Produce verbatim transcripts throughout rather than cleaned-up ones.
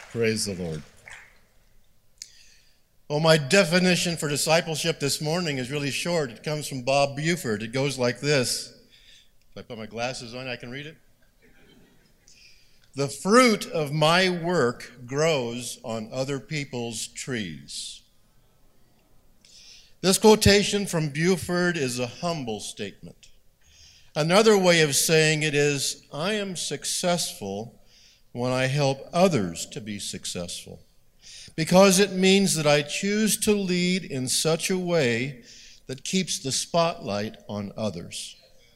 Praise the Lord. Well, my definition for discipleship this morning is really short. It comes from Bob Buford. It goes like this. If I put my glasses on, I can read it. The fruit of my work grows on other people's trees. This quotation from Buford is a humble statement. Another way of saying it is, I am successful when I help others to be successful, because it means that I choose to lead in such a way that keeps the spotlight on others.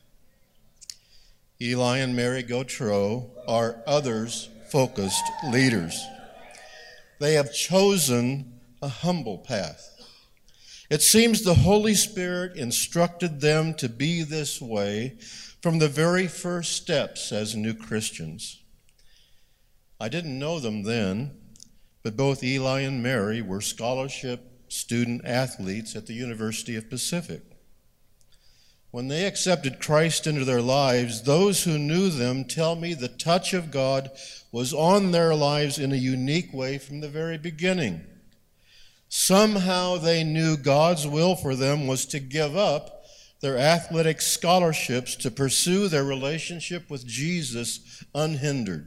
Eli and Mary Gautreaux are others-focused leaders. They have chosen a humble path. It seems the Holy Spirit instructed them to be this way from the very first steps as new Christians. I didn't know them then, but both Eli and Mary were scholarship student athletes at the University of Pacific. When they accepted Christ into their lives, those who knew them tell me the touch of God was on their lives in a unique way from the very beginning. Somehow they knew God's will for them was to give up their athletic scholarships to pursue their relationship with Jesus unhindered.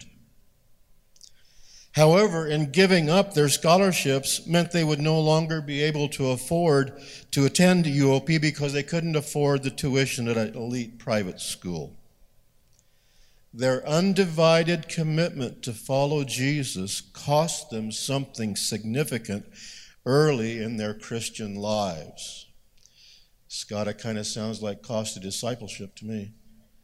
However, in giving up their scholarships meant they would no longer be able to afford to attend U O P because they couldn't afford the tuition at an elite private school. Their undivided commitment to follow Jesus cost them something significant early in their Christian lives. Scott, it kind of sounds like cost of discipleship to me.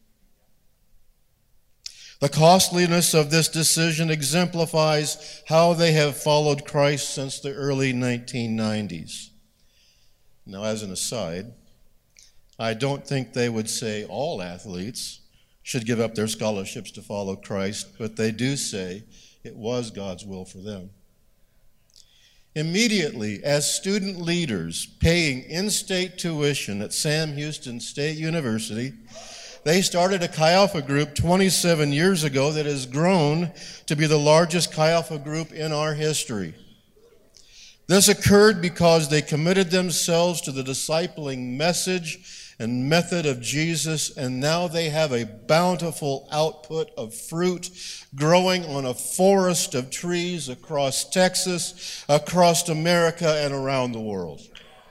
The costliness of this decision exemplifies how they have followed Christ since the early nineteen nineties. Now, as an aside, I don't think they would say all athletes should give up their scholarships to follow Christ, but they do say it was God's will for them. Immediately, as student leaders paying in-state tuition at Sam Houston State University, they started a Chi Alpha group twenty-seven years ago that has grown to be the largest Chi Alpha group in our history. This occurred because they committed themselves to the discipling message and method of Jesus, and now they have a bountiful output of fruit growing on a forest of trees across Texas, across America, and around the world.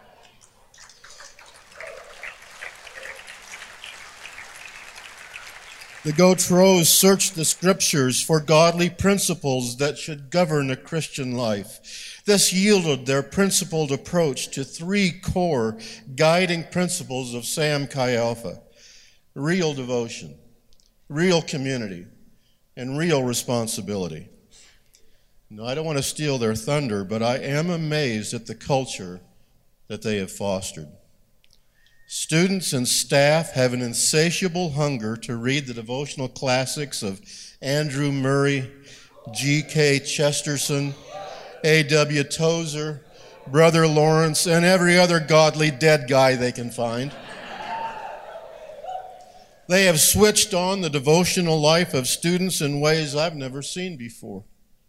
The Gautreaux searched the scriptures for godly principles that should govern a Christian life. This yielded their principled approach to three core guiding principles of Sam Chi Alpha: real devotion, real community, and real responsibility. Now, I don't want to steal their thunder, but I am amazed at the culture that they have fostered. Students and staff have an insatiable hunger to read the devotional classics of Andrew Murray, G K Chesterton, A W Tozer, Brother Lawrence, and every other godly dead guy they can find. They have switched on the devotional life of students in ways I've never seen before.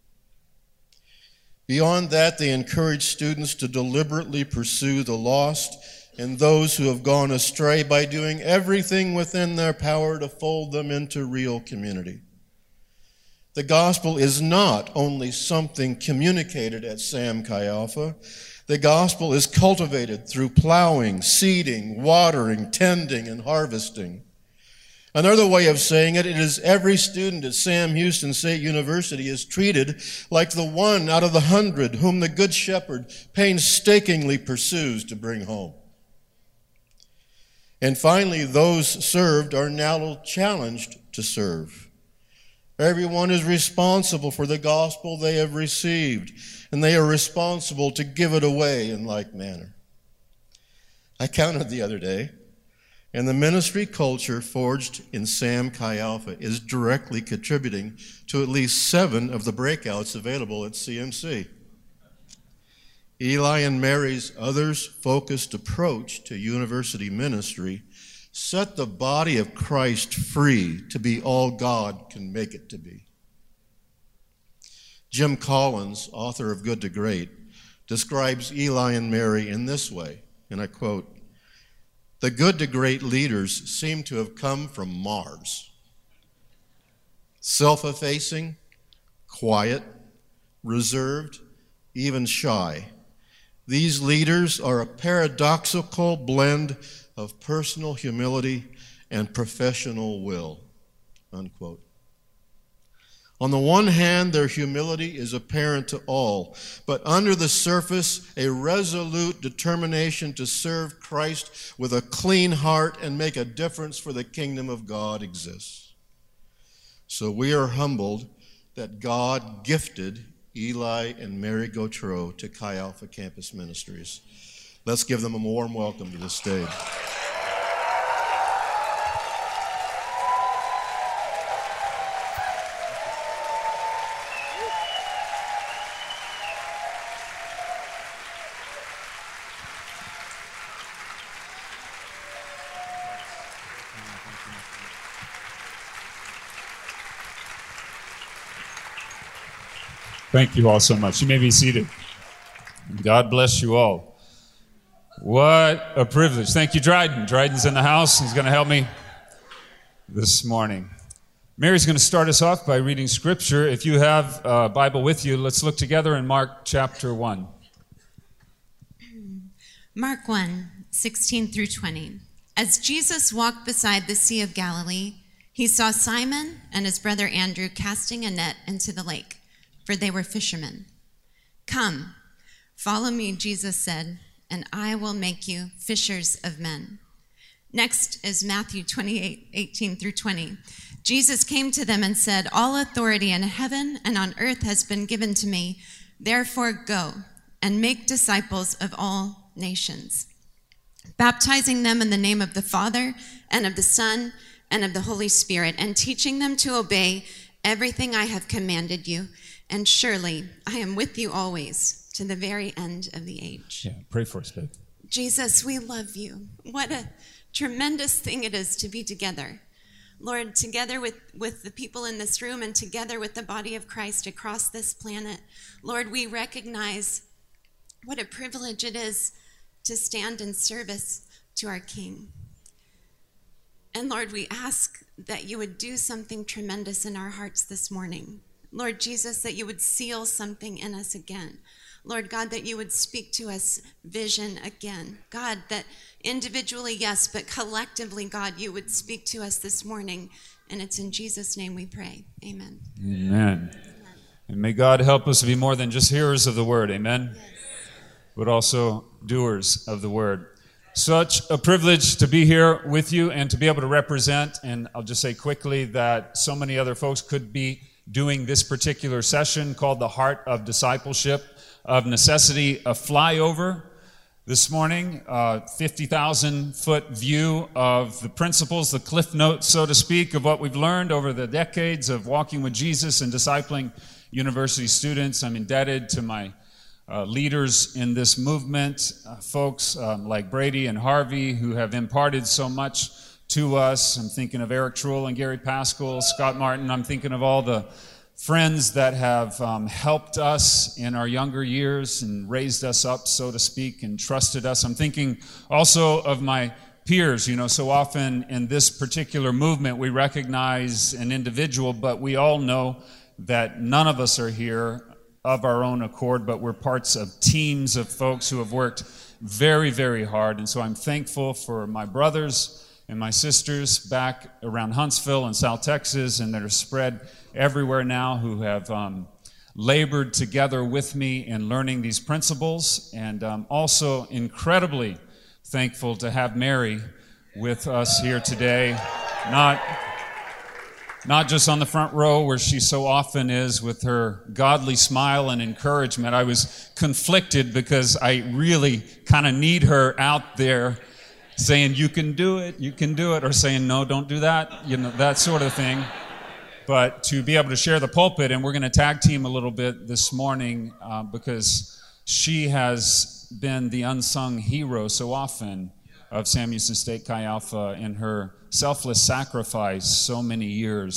Beyond that, they encourage students to deliberately pursue the lost and those who have gone astray by doing everything within their power to fold them into real community. The gospel is not only something communicated at Sam Chi Alpha. The gospel is cultivated through plowing, seeding, watering, tending, and harvesting. Another way of saying it, it is every student at Sam Houston State University is treated like the one out of the hundred whom the Good Shepherd painstakingly pursues to bring home. And finally, those served are now challenged to serve. Everyone is responsible for the gospel they have received, and they are responsible to give it away in like manner. I counted the other day, and the ministry culture forged in Sam Chi Alpha is directly contributing to at least seven of the breakouts available at C M C. Eli and Mary's others-focused approach to university ministry set the body of Christ free to be all God can make it to be. Jim Collins, author of Good to Great, describes Eli and Mary in this way, and I quote, "The good to great leaders seem to have come from Mars. Self-effacing, quiet, reserved, even shy. These leaders are a paradoxical blend of personal humility and professional will," unquote. On the one hand, their humility is apparent to all, but under the surface, a resolute determination to serve Christ with a clean heart and make a difference for the kingdom of God exists. So we are humbled that God gifted Eli and Mary Gautreaux to Chi Alpha Campus Ministries. Let's give them a warm welcome to the stage. Thank you all so much. You may be seated. God bless you all. What a privilege. Thank you, Dryden. Dryden's in the house. He's going to help me this morning. Mary's going to start us off by reading Scripture. If you have a Bible with you, let's look together in Mark chapter one. Mark one, sixteen through twenty. As Jesus walked beside the Sea of Galilee, he saw Simon and his brother Andrew casting a net into the lake, for they were fishermen. "Come, follow me," Jesus said, "and I will make you fishers of men." Next is Matthew twenty-eight, eighteen through twenty. Jesus came to them and said, "All authority in heaven and on earth has been given to me. Therefore go and make disciples of all nations, baptizing them in the name of the Father and of the Son and of the Holy Spirit, and teaching them to obey everything I have commanded you. And surely I am with you always to the very end of the age." Yeah, pray for us, babe. Jesus, we love you. What a tremendous thing it is to be together. Lord, together with, with the people in this room and together with the body of Christ across this planet. Lord, we recognize what a privilege it is to stand in service to our King. And Lord, we ask that you would do something tremendous in our hearts this morning. Lord Jesus, that you would seal something in us again. Lord God, that you would speak to us vision again. God, that individually, yes, but collectively, God, you would speak to us this morning. And it's in Jesus' name we pray. Amen. Amen. Amen. And may God help us to be more than just hearers of the word. Amen. Yes. But also doers of the word. Such a privilege to be here with you and to be able to represent. And I'll just say quickly that so many other folks could be doing this particular session called The Heart of Discipleship. Of necessity, a flyover this morning, a fifty thousand foot view of the principles, the cliff notes, so to speak, of what we've learned over the decades of walking with Jesus and discipling university students. I'm indebted to my uh, leaders in this movement, uh, folks um, like Brady and Harvey, who have imparted so much to us. I'm thinking of Eric Truell and Gary Pascal, Scott Martin. I'm thinking of all the friends that have um, helped us in our younger years and raised us up, so to speak, and trusted us. I'm thinking also of my peers. You know, so often in this particular movement, we recognize an individual, but we all know that none of us are here of our own accord, but we're parts of teams of folks who have worked very, very hard. And so I'm thankful for my brothers and my sisters back around Huntsville and South Texas, and that are spread everywhere now, who have um, labored together with me in learning these principles. And um, also incredibly thankful to have Mary with us here today, not, not just on the front row where she so often is with her godly smile and encouragement. I was conflicted because I really kind of need her out there saying, "You can do it, you can do it," or saying, "No, don't do that," you know, that sort of thing. But to be able to share the pulpit, and we're going to tag team a little bit this morning uh, because she has been the unsung hero so often of Sam Houston State Chi Alpha in her selfless sacrifice so many years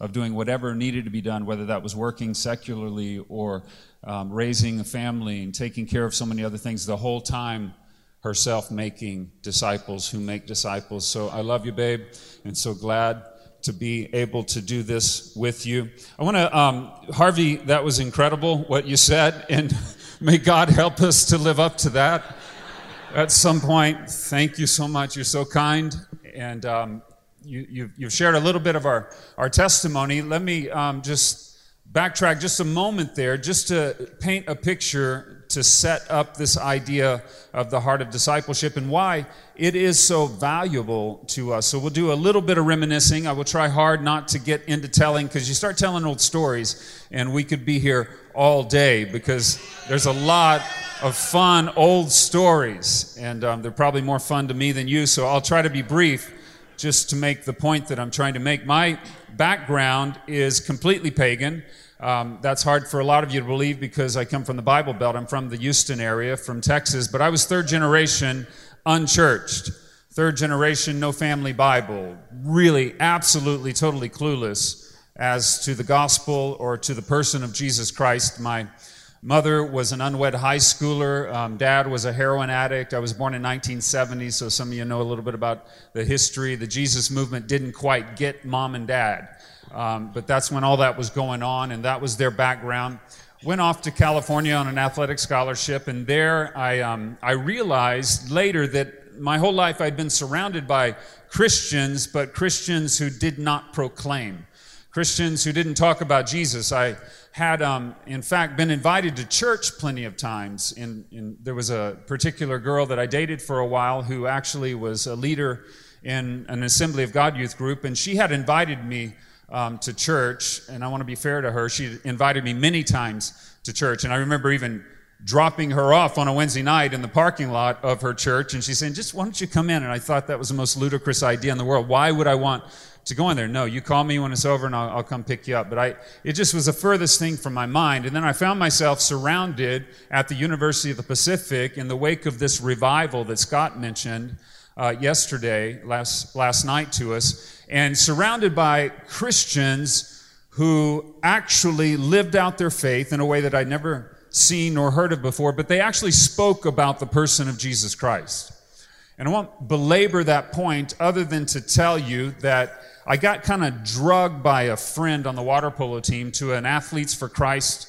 of doing whatever needed to be done, whether that was working secularly or um, raising a family and taking care of so many other things, the whole time herself making disciples who make disciples. So I love you, babe, and so glad to be able to do this with you. I want to, um, Harvey, that was incredible what you said, and may God help us to live up to that at some point. Thank you so much. You're so kind, and um, you, you've, you've shared a little bit of our, our testimony. Let me um, just backtrack just a moment there, just to paint a picture to set up this idea of the heart of discipleship and why it is so valuable to us. So we'll do a little bit of reminiscing. I will try hard not to get into telling, because you start telling old stories and we could be here all day, because there's a lot of fun old stories, and um, they're probably more fun to me than you, so I'll try to be brief just to make the point that I'm trying to make. My background is completely pagan. Um, that's hard for a lot of you to believe because I come from the Bible Belt. I'm from the Houston area, from Texas, but I was third generation unchurched. Third generation, no family Bible. Really, absolutely, totally clueless as to the gospel or to the person of Jesus Christ. My mother was an unwed high schooler. Um, dad was a heroin addict. I was born in nineteen seventy, so some of you know a little bit about the history. The Jesus movement didn't quite get mom and dad. Um, but that's when all that was going on, and that was their background. Went off to California on an athletic scholarship, and there I um, I realized later that my whole life I'd been surrounded by Christians, but Christians who did not proclaim. Christians who didn't talk about Jesus. I had, um, in fact, been invited to church plenty of times. In, in, there was a particular girl that I dated for a while who actually was a leader in an Assembly of God youth group, and she had invited me Um, to church, and I want to be fair to her. She invited me many times to church, and I remember even dropping her off on a Wednesday night in the parking lot of her church, and she's saying, just why don't you come in? And I thought that was the most ludicrous idea in the world. Why would I want to go in there? No, you call me when it's over, and I'll, I'll come pick you up. But I, it just was the furthest thing from my mind. And then I found myself surrounded at the University of the Pacific in the wake of this revival that Scott mentioned uh, yesterday, last last night to us, and surrounded by Christians who actually lived out their faith in a way that I'd never seen nor heard of before, but they actually spoke about the person of Jesus Christ. And I won't belabor that point other than to tell you that I got kind of drugged by a friend on the water polo team to an Athletes for Christ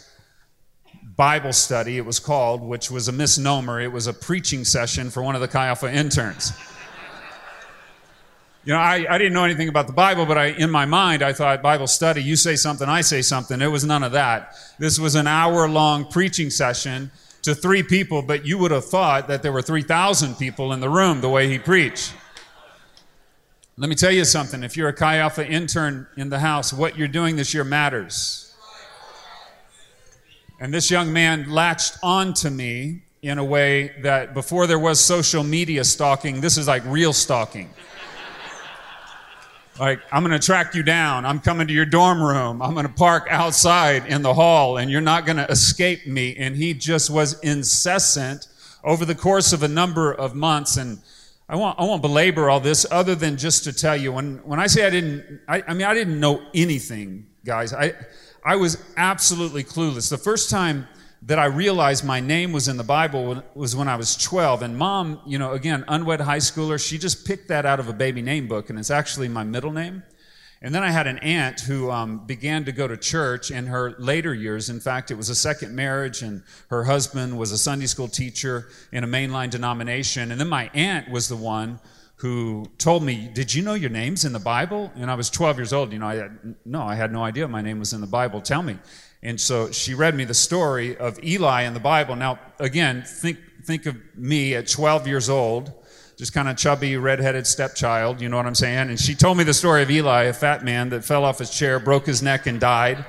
Bible study, it was called, which was a misnomer. It was a preaching session for one of the Chi Alpha interns. You know, I, I didn't know anything about the Bible, but I, in my mind, I thought, Bible study, you say something, I say something. It was none of that. This was an hour-long preaching session to three people, but you would have thought that there were three thousand people in the room the way he preached. Let me tell you something. If you're a Chi Alpha intern in the house, what you're doing this year matters. And this young man latched on to me in a way that before there was social media stalking, this is like real stalking. Like, I'm going to track you down. I'm coming to your dorm room. I'm going to park outside in the hall, and you're not going to escape me. And he just was incessant over the course of a number of months. And I won't, I won't belabor all this other than just to tell you, when, when I say I didn't, I, I mean, I didn't know anything, guys. I, I was absolutely clueless. The first time that I realized my name was in the Bible was when I was twelve. And mom, you know, again, unwed high schooler, she just picked that out of a baby name book, and it's actually my middle name. And then I had an aunt who um, began to go to church in her later years. In fact, it was a second marriage, and her husband was a Sunday school teacher in a mainline denomination. And then my aunt was the one who told me, did you know your name's in the Bible? And I was twelve years old. You know, I had, no, I had no idea my name was in the Bible. Tell me. And so she read me the story of Eli in the Bible. Now, again, think think of me at twelve years old, just kind of chubby, redheaded stepchild, you know what I'm saying? And she told me the story of Eli, a fat man that fell off his chair, broke his neck, and died.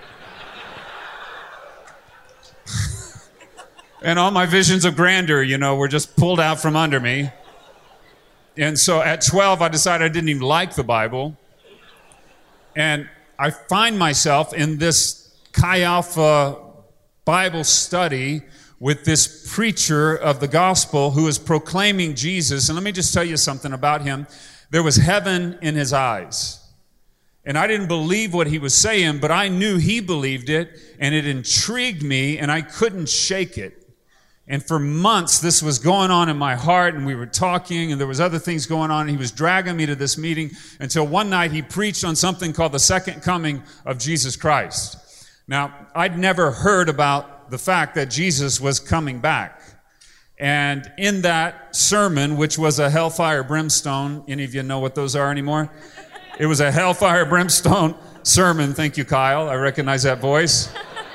And all my visions of grandeur, you know, were just pulled out from under me. And so at twelve, I decided I didn't even like the Bible. And I find myself in this Chi Alpha Bible study with this preacher of the gospel who is proclaiming Jesus. And let me just tell you something about him. There was heaven in his eyes. And I didn't believe what he was saying, but I knew he believed it, and it intrigued me, and I couldn't shake it. And for months, this was going on in my heart, and we were talking, and there was other things going on, and he was dragging me to this meeting until one night he preached on something called the second coming of Jesus Christ. Now, I'd never heard about the fact that Jesus was coming back. And in that sermon, which was a hellfire brimstone, any of you know what those are anymore? It was a hellfire brimstone sermon. Thank you, Kyle. I recognize that voice.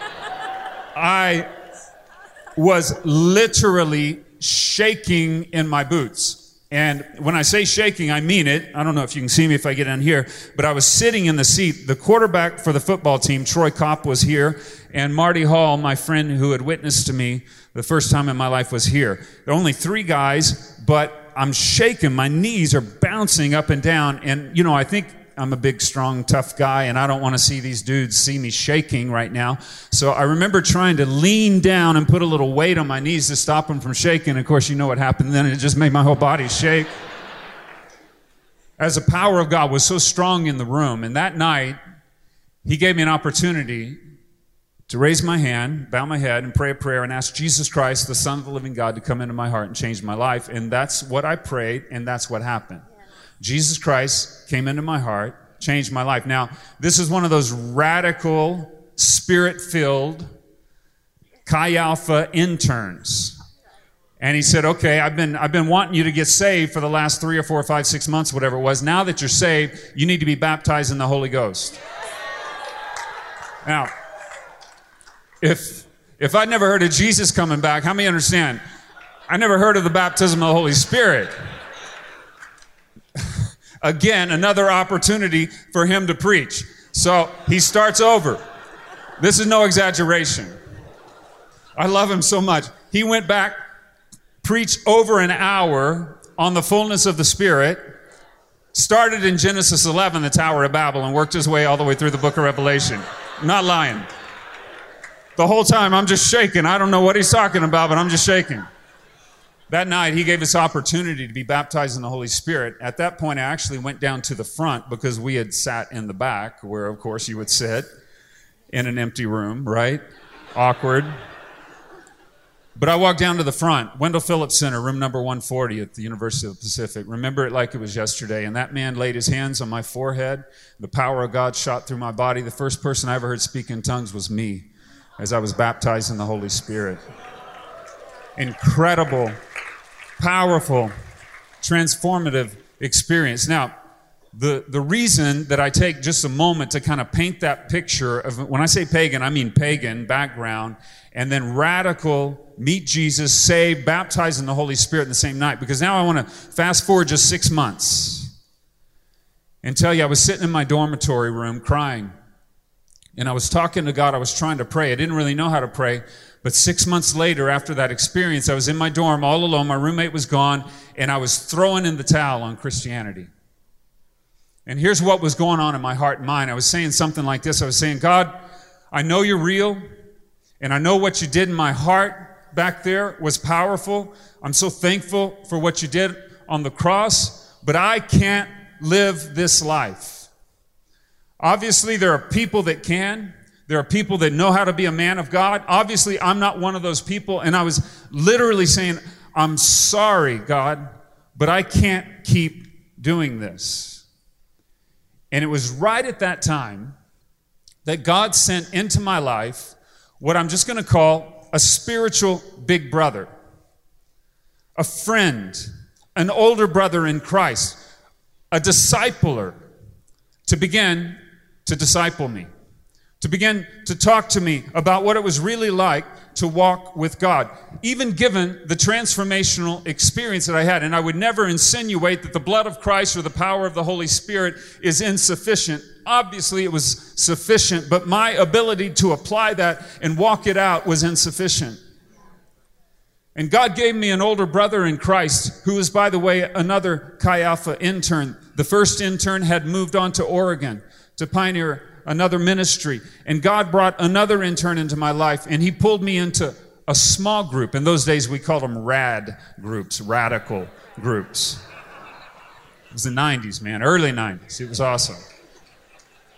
I was literally shaking in my boots. And when I say shaking, I mean it. I don't know if you can see me if I get in here, but I was sitting in the seat. The quarterback for the football team, Troy Kopp, was here, and Marty Hall, my friend who had witnessed to me the first time in my life, was here. There are only three guys, but I'm shaking. My knees are bouncing up and down. And, you know, I think I'm a big, strong, tough guy, and I don't want to see these dudes see me shaking right now. So I remember trying to lean down and put a little weight on my knees to stop them from shaking. Of course, you know what happened then. It just made my whole body shake. As the power of God was so strong in the room, and that night, he gave me an opportunity to raise my hand, bow my head, and pray a prayer and ask Jesus Christ, the Son of the living God, to come into my heart and change my life. And that's what I prayed, and that's what happened. Jesus Christ came into my heart, changed my life. Now, this is one of those radical, spirit-filled Chi Alpha interns. And he said, okay, I've been, I've been wanting you to get saved for the last three or four or five, six months, whatever it was. Now that you're saved, you need to be baptized in the Holy Ghost. Now, if, if I'd never heard of Jesus coming back, how many understand? I never heard of the baptism of the Holy Spirit. Again, another opportunity for him to preach. So he starts over. This is no exaggeration. I love him so much. He went back, preached over an hour on the fullness of the Spirit, started in Genesis eleven, the Tower of Babel, and worked his way all the way through the book of Revelation. I'm not lying. The whole time I'm just shaking. I don't know what he's talking about, but I'm just shaking. That night, he gave us opportunity to be baptized in the Holy Spirit. At that point, I actually went down to the front because we had sat in the back, where, of course, you would sit in an empty room, right? Awkward. But I walked down to the front, Wendell Phillips Center, room number one forty at the University of the Pacific. Remember it like it was yesterday. And that man laid his hands on my forehead. The power of God shot through my body. The first person I ever heard speak in tongues was me, as I was baptized in the Holy Spirit. Incredible, powerful, transformative experience. Now, the, the reason that I take just a moment to kind of paint that picture of, when I say pagan, I mean pagan background, and then radical, meet Jesus, saved, baptized in the Holy Spirit in the same night, because now I want to fast forward just six months and tell you I was sitting in my dormitory room crying, and I was talking to God. I was trying to pray. I didn't really know how to pray. But six months later, after that experience, I was in my dorm all alone. My roommate was gone, and I was throwing in the towel on Christianity. And here's what was going on in my heart and mind. I was saying something like this. I was saying, God, I know you're real, and I know what you did in my heart back there was powerful. I'm so thankful for what you did on the cross, but I can't live this life. Obviously, there are people that can. There are people that know how to be a man of God. Obviously, I'm not one of those people. And I was literally saying, I'm sorry, God, but I can't keep doing this. And it was right at that time that God sent into my life what I'm just going to call a spiritual big brother, a friend, an older brother in Christ, a discipler, to begin to disciple me, to begin to talk to me about what it was really like to walk with God, even given the transformational experience that I had. And I would never insinuate that the blood of Christ or the power of the Holy Spirit is insufficient. Obviously, it was sufficient, but my ability to apply that and walk it out was insufficient. And God gave me an older brother in Christ, who is, by the way, another Chi Alpha intern. The first intern had moved on to Oregon to pioneer another ministry. And God brought another intern into my life, and he pulled me into a small group. In those days, we called them RAD groups, radical groups. It was the nineties, man, early nineties. It was awesome.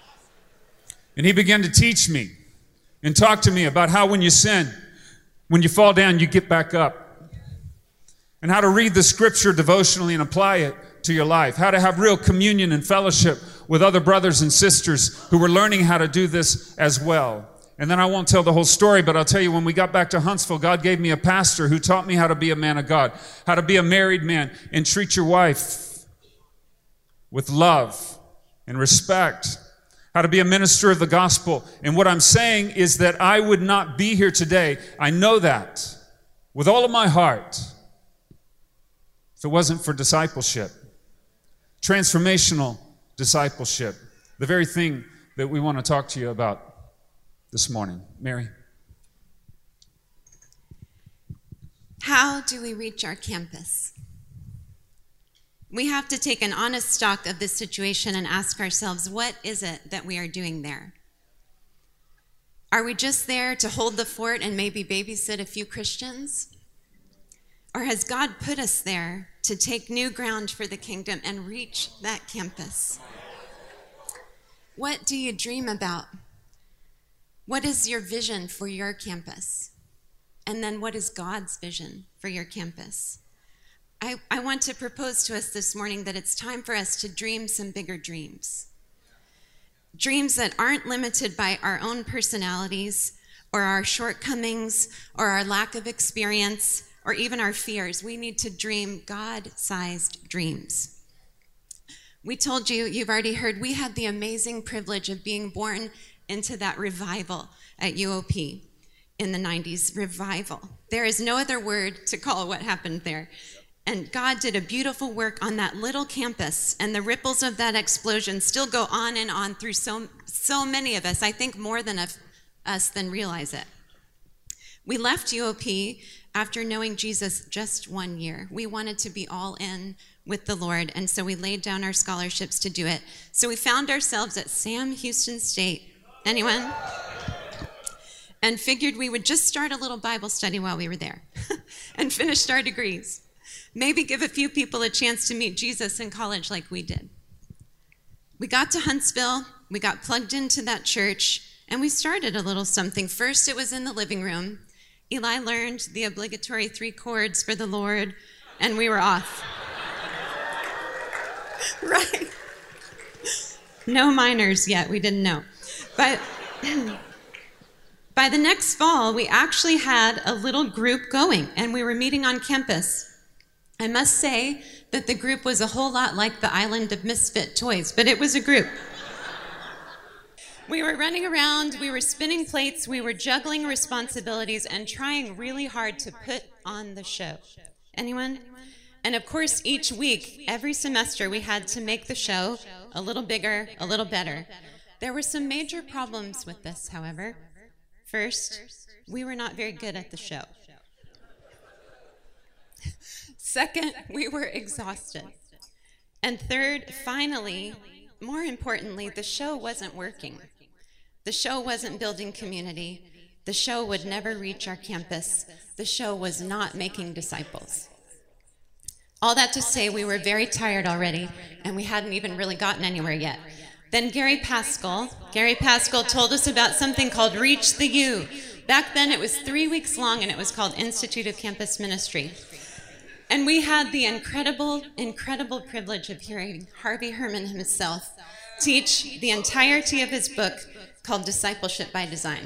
And he began to teach me and talk to me about how when you sin, when you fall down, you get back up. And how to read the scripture devotionally and apply it to your life. How to have real communion and fellowship with other brothers and sisters who were learning how to do this as well. And then I won't tell the whole story, but I'll tell you, when we got back to Huntsville, God gave me a pastor who taught me how to be a man of God, how to be a married man and treat your wife with love and respect, how to be a minister of the gospel. And what I'm saying is that I would not be here today. I know that with all of my heart if it wasn't for discipleship, transformational discipleship, the very thing that we want to talk to you about this morning. Mary. How do we reach our campus? We have to take an honest stock of this situation and ask ourselves, what is it that we are doing there? Are we just there to hold the fort and maybe babysit a few Christians? Or has God put us there to take new ground for the kingdom and reach that campus? What do you dream about? What is your vision for your campus? And then what is God's vision for your campus? I, I want to propose to us this morning that it's time for us to dream some bigger dreams. Dreams that aren't limited by our own personalities or our shortcomings or our lack of experience or even our fears. We need to dream God-sized dreams. We told you, you've already heard, we had the amazing privilege of being born into that revival at U O P in the nineties. Revival. There is no other word to call what happened there. And God did a beautiful work on that little campus, and the ripples of that explosion still go on and on through so, so many of us, I think more than of us than realize it. We left U O P after knowing Jesus just one year. We wanted to be all in with the Lord, and so we laid down our scholarships to do it. So we found ourselves at Sam Houston State. Anyone? And figured we would just start a little Bible study while we were there and finished our degrees. Maybe give a few people a chance to meet Jesus in college like we did. We got to Huntsville, we got plugged into that church, and we started a little something. First, it was in the living room. Eli learned the obligatory three chords for the Lord, and we were off. Right. No minors yet, we didn't know. But by the next fall, we actually had a little group going, and we were meeting on campus. I must say that the group was a whole lot like the Island of Misfit Toys, but it was a group. We were running around, we were spinning plates, we were juggling responsibilities and trying really hard to put on the show. Anyone? And of course, each week, every semester, we had to make the show a little bigger, a little better. There were some major problems with this, however. First, we were not very good at the show. Second, we were exhausted. And third, finally, more importantly, the show wasn't working. The show wasn't building community. The show would never reach our campus. The show was not making disciples. All that to say, we were very tired already, and we hadn't even really gotten anywhere yet. Then Gary Pascal, Gary Pascal told us about something called Reach the U. Back then, it was three weeks long, and it was called Institute of Campus Ministry. And we had the incredible, incredible privilege of hearing Harvey Herman himself teach the entirety of his book called Discipleship by Design.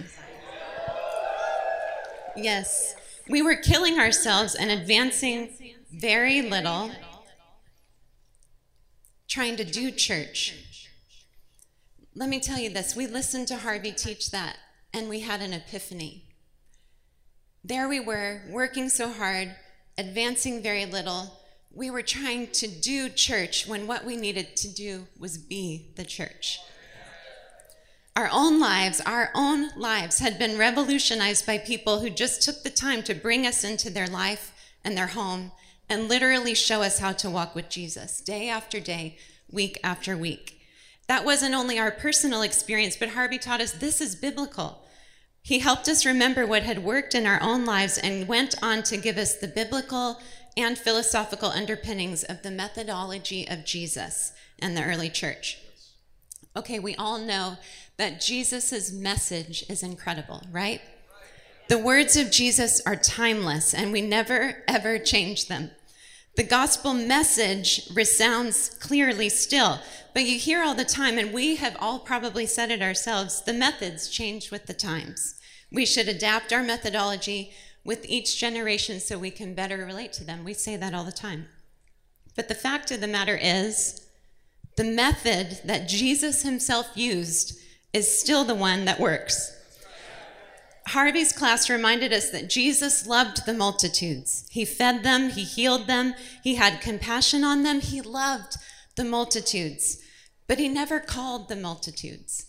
Yes, we were killing ourselves and advancing very little, trying to do church. Let me tell you this, we listened to Harvey teach that, and we had an epiphany. There we were, working so hard, advancing very little. We were trying to do church when what we needed to do was be the church. Our own lives, our own lives had been revolutionized by people who just took the time to bring us into their life and their home and literally show us how to walk with Jesus day after day, week after week. That wasn't only our personal experience, but Harvey taught us this is biblical. He helped us remember what had worked in our own lives and went on to give us the biblical and philosophical underpinnings of the methodology of Jesus and the early church. Okay, we all know that Jesus' message is incredible, right? The words of Jesus are timeless, and we never, ever change them. The gospel message resounds clearly still, but you hear all the time, and we have all probably said it ourselves, the methods change with the times. We should adapt our methodology with each generation so we can better relate to them. We say that all the time. But the fact of the matter is, the method that Jesus himself used is still the one that works. Harvey's class reminded us that Jesus loved the multitudes. He fed them, he healed them, he had compassion on them, he loved the multitudes, but he never called the multitudes.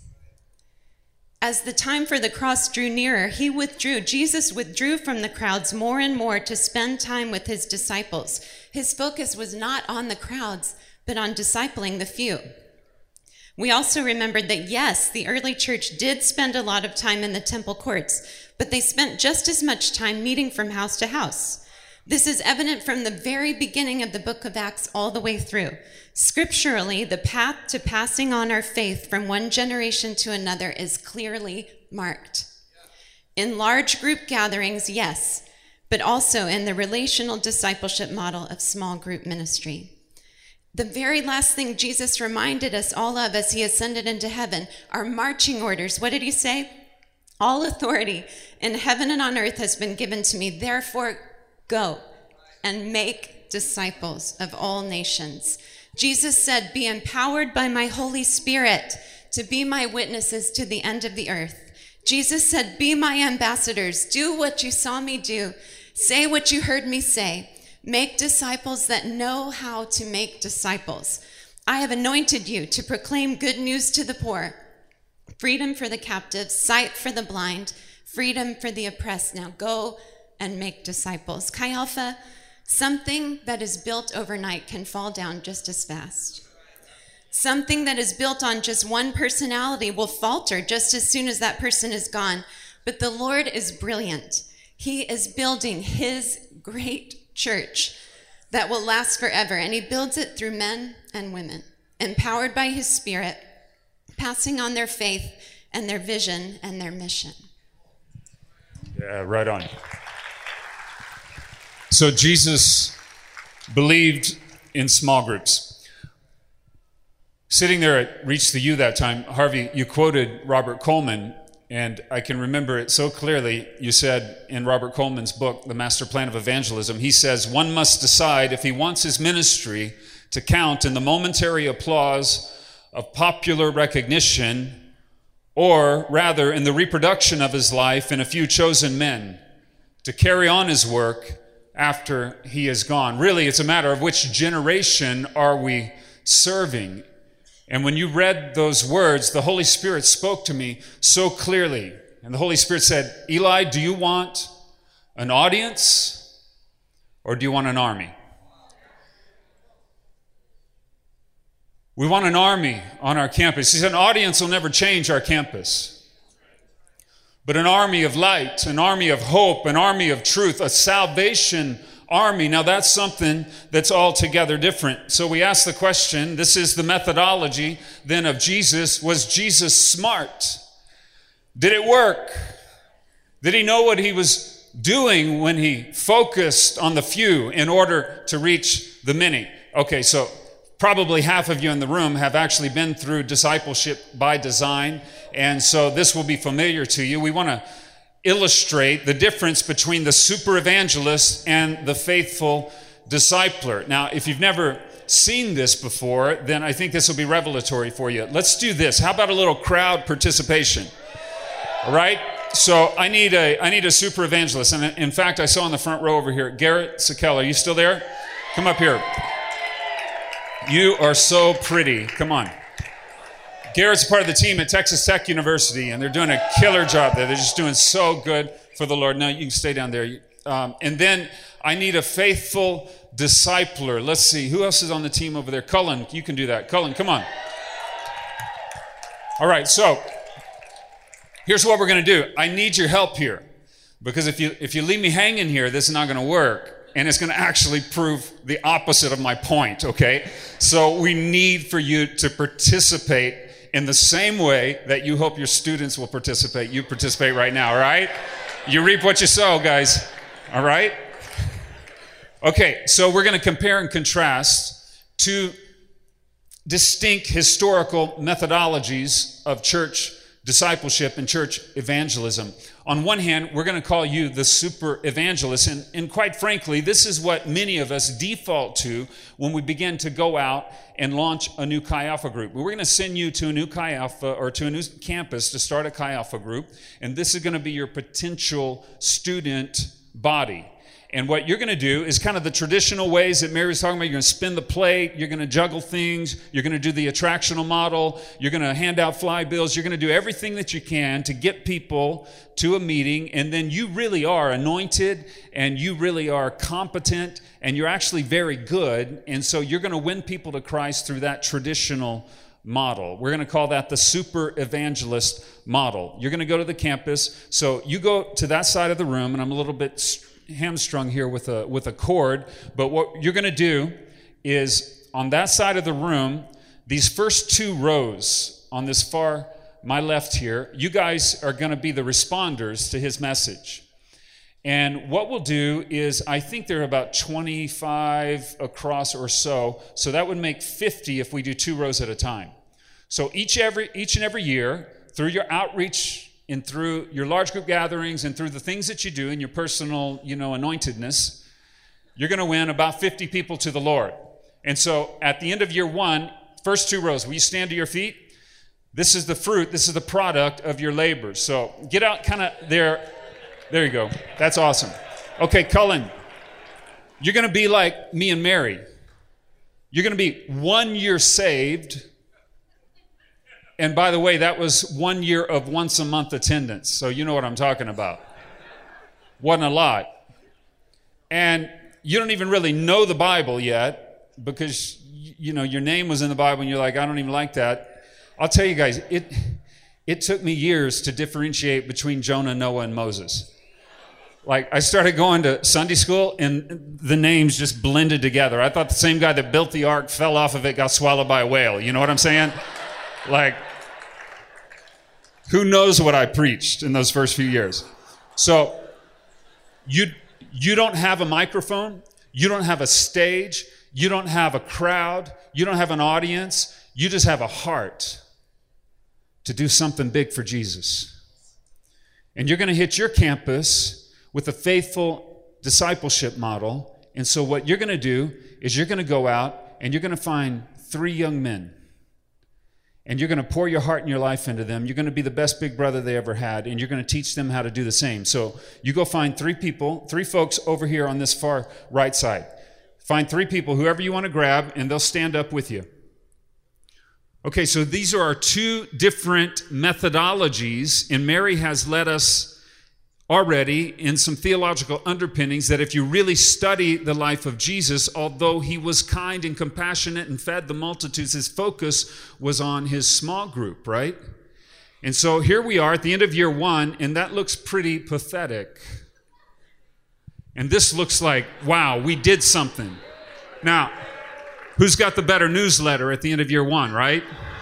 As the time for the cross drew nearer, he withdrew. Jesus withdrew from the crowds more and more to spend time with his disciples. His focus was not on the crowds, but on discipling the few. We also remembered that, yes, the early church did spend a lot of time in the temple courts, but they spent just as much time meeting from house to house. This is evident from the very beginning of the book of Acts all the way through. Scripturally, the path to passing on our faith from one generation to another is clearly marked. In large group gatherings, yes, but also in the relational discipleship model of small group ministry. The very last thing Jesus reminded us all of as he ascended into heaven are marching orders. What did he say? All authority in heaven and on earth has been given to me. Therefore, go and make disciples of all nations. Jesus said, be empowered by my Holy Spirit to be my witnesses to the end of the earth. Jesus said, be my ambassadors. Do what you saw me do. Say what you heard me say. Make disciples that know how to make disciples. I have anointed you to proclaim good news to the poor, freedom for the captives, sight for the blind, freedom for the oppressed. Now go and make disciples. Chi Alpha, something that is built overnight can fall down just as fast. Something that is built on just one personality will falter just as soon as that person is gone. But the Lord is brilliant. He is building his great church that will last forever, and he builds it through men and women, empowered by his Spirit, passing on their faith and their vision and their mission. Yeah, right on. So Jesus believed in small groups. Sitting there at Reach the U that time, Harvey, you quoted Robert Coleman, and I can remember it so clearly. You said in Robert Coleman's book, The Master Plan of Evangelism, he says, one must decide if he wants his ministry to count in the momentary applause of popular recognition, or rather in the reproduction of his life in a few chosen men to carry on his work after he is gone. Really, it's a matter of which generation are we serving. And when you read those words, the Holy Spirit spoke to me so clearly. And the Holy Spirit said, Eli, do you want an audience or do you want an army? We want an army on our campus. He said, an audience will never change our campus. But an army of light, an army of hope, an army of truth, a salvation army. Now that's something that's altogether different. So we ask the question, this is the methodology then of Jesus. Was Jesus smart? Did it work? Did he know what he was doing when he focused on the few in order to reach the many? Okay, so probably half of you in the room have actually been through discipleship by design, and so this will be familiar to you. We want to illustrate the difference between the super evangelist and the faithful discipler. Now, if you've never seen this before, then I think this will be revelatory for you. Let's do this. How about a little crowd participation? All right? So I need a I need a super evangelist. And in fact, I saw in the front row over here, Garrett Sakell. Are you still there? Come up here. You are so pretty. Come on. Garrett's part of the team at Texas Tech University, and they're doing a killer job there. They're just doing so good for the Lord. Now, you can stay down there. Um, and then I need a faithful discipler. Let's see. Who else is on the team over there? Cullen, you can do that. Cullen, come on. All right, so here's what we're going to do. I need your help here, because if you if you leave me hanging here, this is not going to work. And it's going to actually prove the opposite of my point, okay? So we need for you to participate in the same way that you hope your students will participate, you participate right now, all right? You reap what you sow, guys, all right? Okay, so we're going to compare and contrast two distinct historical methodologies of church discipleship and church evangelism. On one hand, we're going to call you the super evangelist, and, and quite frankly, this is what many of us default to when we begin to go out and launch a new Chi Alpha group. We're going to send you to a new Chi Alpha or to a new campus to start a Chi Alpha group, and this is going to be your potential student body. And what you're going to do is kind of the traditional ways that Mary was talking about. You're going to spin the plate. You're going to juggle things. You're going to do the attractional model. You're going to hand out fly bills. You're going to do everything that you can to get people to a meeting. And then you really are anointed and you really are competent and you're actually very good. And so you're going to win people to Christ through that traditional model. We're going to call that the super evangelist model. You're going to go to the campus. So you go to that side of the room, and I'm a little bit hamstrung here with a with a cord, but what you're going to do is on that side of the room, these first two rows on this far my left here, you guys are going to be the responders to his message. And what we'll do is, I think there are about twenty-five across or so, so that would make fifty if we do two rows at a time. So each every each and every year, through your outreach and through your large group gatherings and through the things that you do in your personal, you know, anointedness, you're going to win about fifty people to the Lord. And so at the end of year one, first two rows, will you stand to your feet? This is the fruit, this is the product of your labors. So get out kind of there. There you go. That's awesome. Okay, Cullen, you're going to be like me and Mary. You're going to be one year saved. And by the way, that was one year of once a month attendance. So you know what I'm talking about. Wasn't a lot. And you don't even really know the Bible yet because, you know, your name was in the Bible and you're like, I don't even like that. I'll tell you guys, it it took me years to differentiate between Jonah, Noah, and Moses. Like, I started going to Sunday school and the names just blended together. I thought the same guy that built the ark fell off of it, got swallowed by a whale. You know what I'm saying? Like, who knows what I preached in those first few years? So you you don't have a microphone, you don't have a stage, you don't have a crowd, you don't have an audience, you just have a heart to do something big for Jesus. And you're going to hit your campus with a faithful discipleship model. And so what you're going to do is you're going to go out and you're going to find three young men. And you're going to pour your heart and your life into them. You're going to be the best big brother they ever had, and you're going to teach them how to do the same. So you go find three people, three folks over here on this far right side. Find three people, whoever you want to grab, and they'll stand up with you. Okay, so these are our two different methodologies, and Mary has led us already in some theological underpinnings that if you really study the life of Jesus, although he was kind and compassionate and fed the multitudes, his focus was on his small group, right? And so here we are at the end of year one, and that looks pretty pathetic. And this looks like, wow, we did something. Now, who's got the better newsletter at the end of year one, right?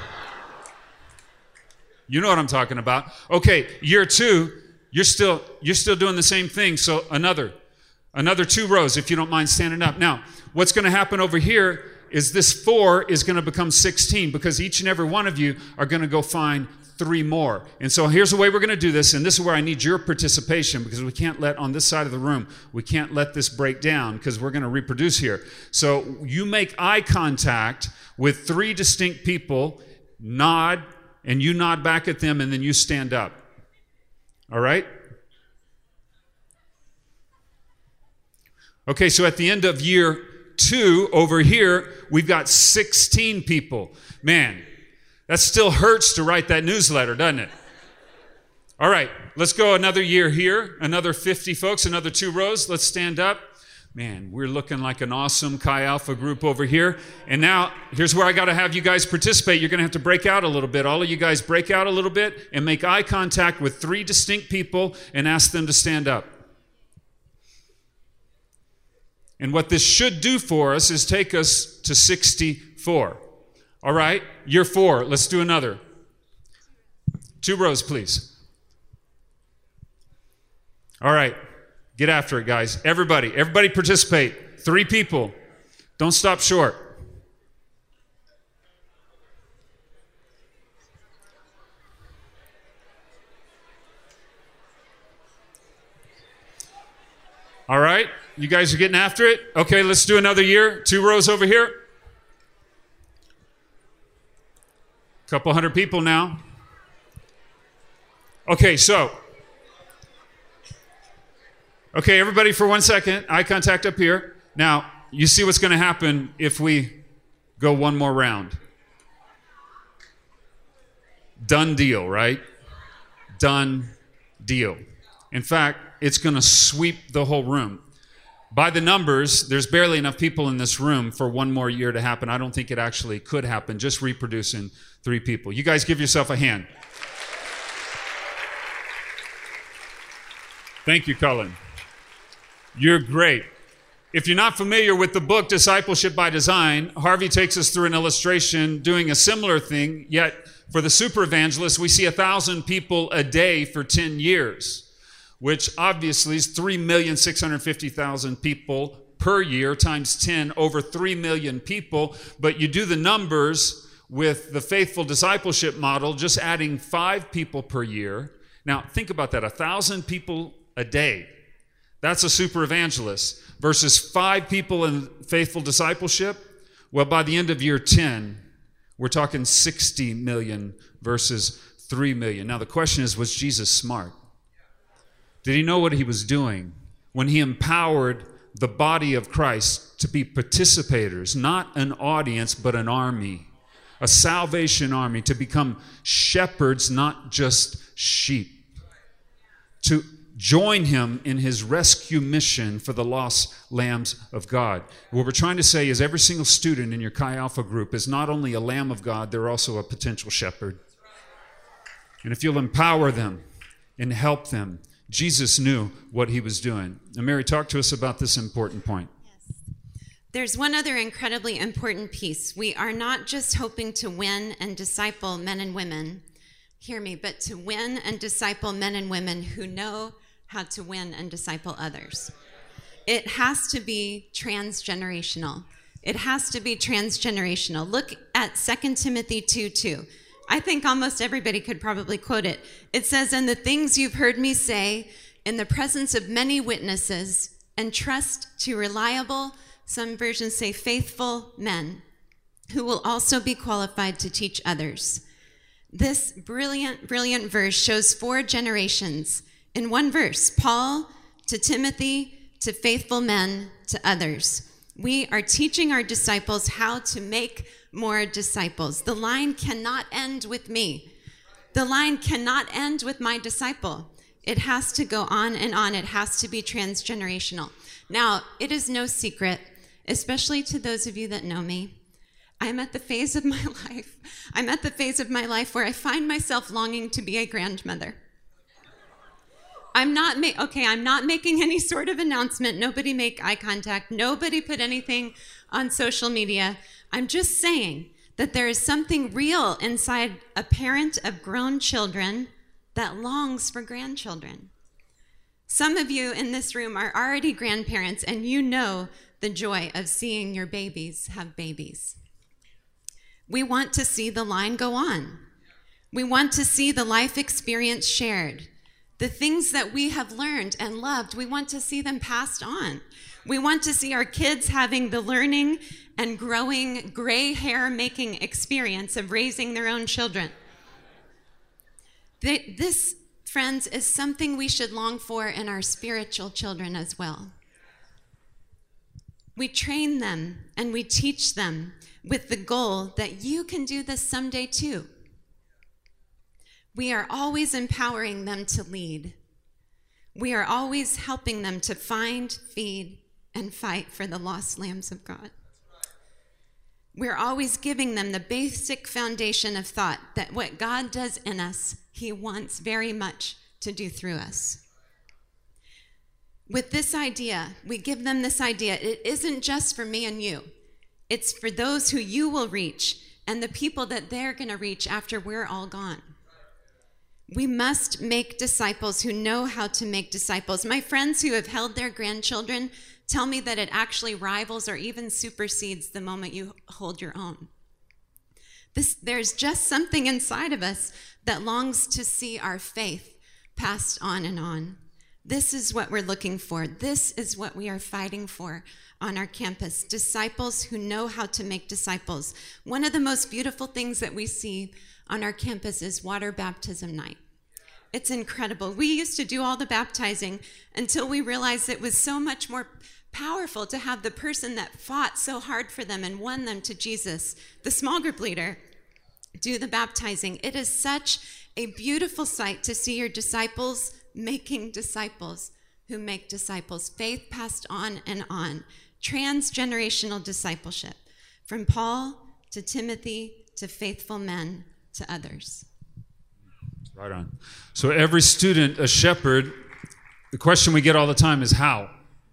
You know what I'm talking about. Okay, year two, You're still you're still doing the same thing. So another, another two rows, if you don't mind standing up. Now, what's going to happen over here is this four is going to become sixteen because each and every one of you are going to go find three more. And so here's the way we're going to do this, and this is where I need your participation because we can't let, on this side of the room, we can't let this break down because we're going to reproduce here. So you make eye contact with three distinct people, nod, and you nod back at them, and then you stand up. All right? Okay, so at the end of year two, over here, we've got sixteen people. Man, that still hurts to write that newsletter, doesn't it? All right, let's go another year here, another fifty folks, another two rows. Let's stand up. Man, we're looking like an awesome Chi Alpha group over here. And now, here's where I got to have you guys participate. You're going to have to break out a little bit. All of you guys break out a little bit and make eye contact with three distinct people and ask them to stand up. And what this should do for us is take us to sixty-four. All right, year four, let's do another. Two rows, please. All right. Get after it, guys. Everybody, everybody participate. Three people. Don't stop short. All right. You guys are getting after it? Okay, let's do another year. Two rows over here. Couple hundred people now. Okay, so. Okay, everybody for one second. Eye contact up here. Now, you see what's going to happen if we go one more round. Done deal, right? Done deal. In fact, it's going to sweep the whole room. By the numbers, there's barely enough people in this room for one more year to happen. I don't think it actually could happen, just reproducing three people. You guys give yourself a hand. Thank you, Cullen. You're great. If you're not familiar with the book Discipleship by Design, Harvey takes us through an illustration doing a similar thing, yet for the super evangelist, we see a thousand people a day for ten years, which obviously is three million six hundred fifty thousand people per year times ten, over three million people. But you do the numbers with the faithful discipleship model, just adding five people per year. Now, think about that, a thousand people a day. That's a super evangelist versus five people in faithful discipleship. Well, by the end of year ten, we're talking sixty million versus three million. Now, the question is, was Jesus smart? Did he know what he was doing when he empowered the body of Christ to be participators, not an audience, but an army, a salvation army, to become shepherds, not just sheep, to join him in his rescue mission for the lost lambs of God? What we're trying to say is every single student in your Chi Alpha group is not only a lamb of God, they're also a potential shepherd. And if you'll empower them and help them, Jesus knew what he was doing. And Mary, talk to us about this important point. Yes. There's one other incredibly important piece. We are not just hoping to win and disciple men and women, hear me, but to win and disciple men and women who know how to win and disciple others. It has to be transgenerational. It has to be transgenerational. Look at Second Timothy two two. I think almost everybody could probably quote it. It says, "And the things you've heard me say in the presence of many witnesses, entrust to reliable," some versions say faithful men, "who will also be qualified to teach others." This brilliant, brilliant verse shows four generations in one verse. Paul to Timothy, to faithful men, to others. We are teaching our disciples how to make more disciples. The line cannot end with me. The line cannot end with my disciple. It has to go on and on. It has to be transgenerational. Now, it is no secret, especially to those of you that know me, I'm at the phase of my life. I'm at the phase of my life where I find myself longing to be a grandmother. I'm not ma- okay, I'm not making any sort of announcement. Nobody make eye contact. Nobody put anything on social media. I'm just saying that there is something real inside a parent of grown children that longs for grandchildren. Some of you in this room are already grandparents, and you know the joy of seeing your babies have babies. We want to see the line go on. We want to see the life experience shared. The things that we have learned and loved, we want to see them passed on. We want to see our kids having the learning and growing gray hair making experience of raising their own children. This, friends, is something we should long for in our spiritual children as well. We train them and we teach them with the goal that you can do this someday too. We are always empowering them to lead. We are always helping them to find, feed, and fight for the lost lambs of God. We're always giving them the basic foundation of thought that what God does in us, he wants very much to do through us. With this idea, we give them this idea, it isn't just for me and you. It's for those who you will reach and the people that they're going to reach after we're all gone. We must make disciples who know how to make disciples. My friends who have held their grandchildren tell me that it actually rivals or even supersedes the moment you hold your own. This, there's just something inside of us that longs to see our faith passed on and on. This is what we're looking for. This is what we are fighting for on our campus. Disciples who know how to make disciples. One of the most beautiful things that we see on our campus is water baptism night. It's incredible. We used to do all the baptizing until we realized it was so much more powerful to have the person that fought so hard for them and won them to Jesus, the small group leader, do the baptizing. It is such a beautiful sight to see your disciples making disciples who make disciples. Faith passed on and on. Transgenerational discipleship, from Paul to Timothy to faithful men to others. Right on. So every student, a shepherd, the question we get all the time is how?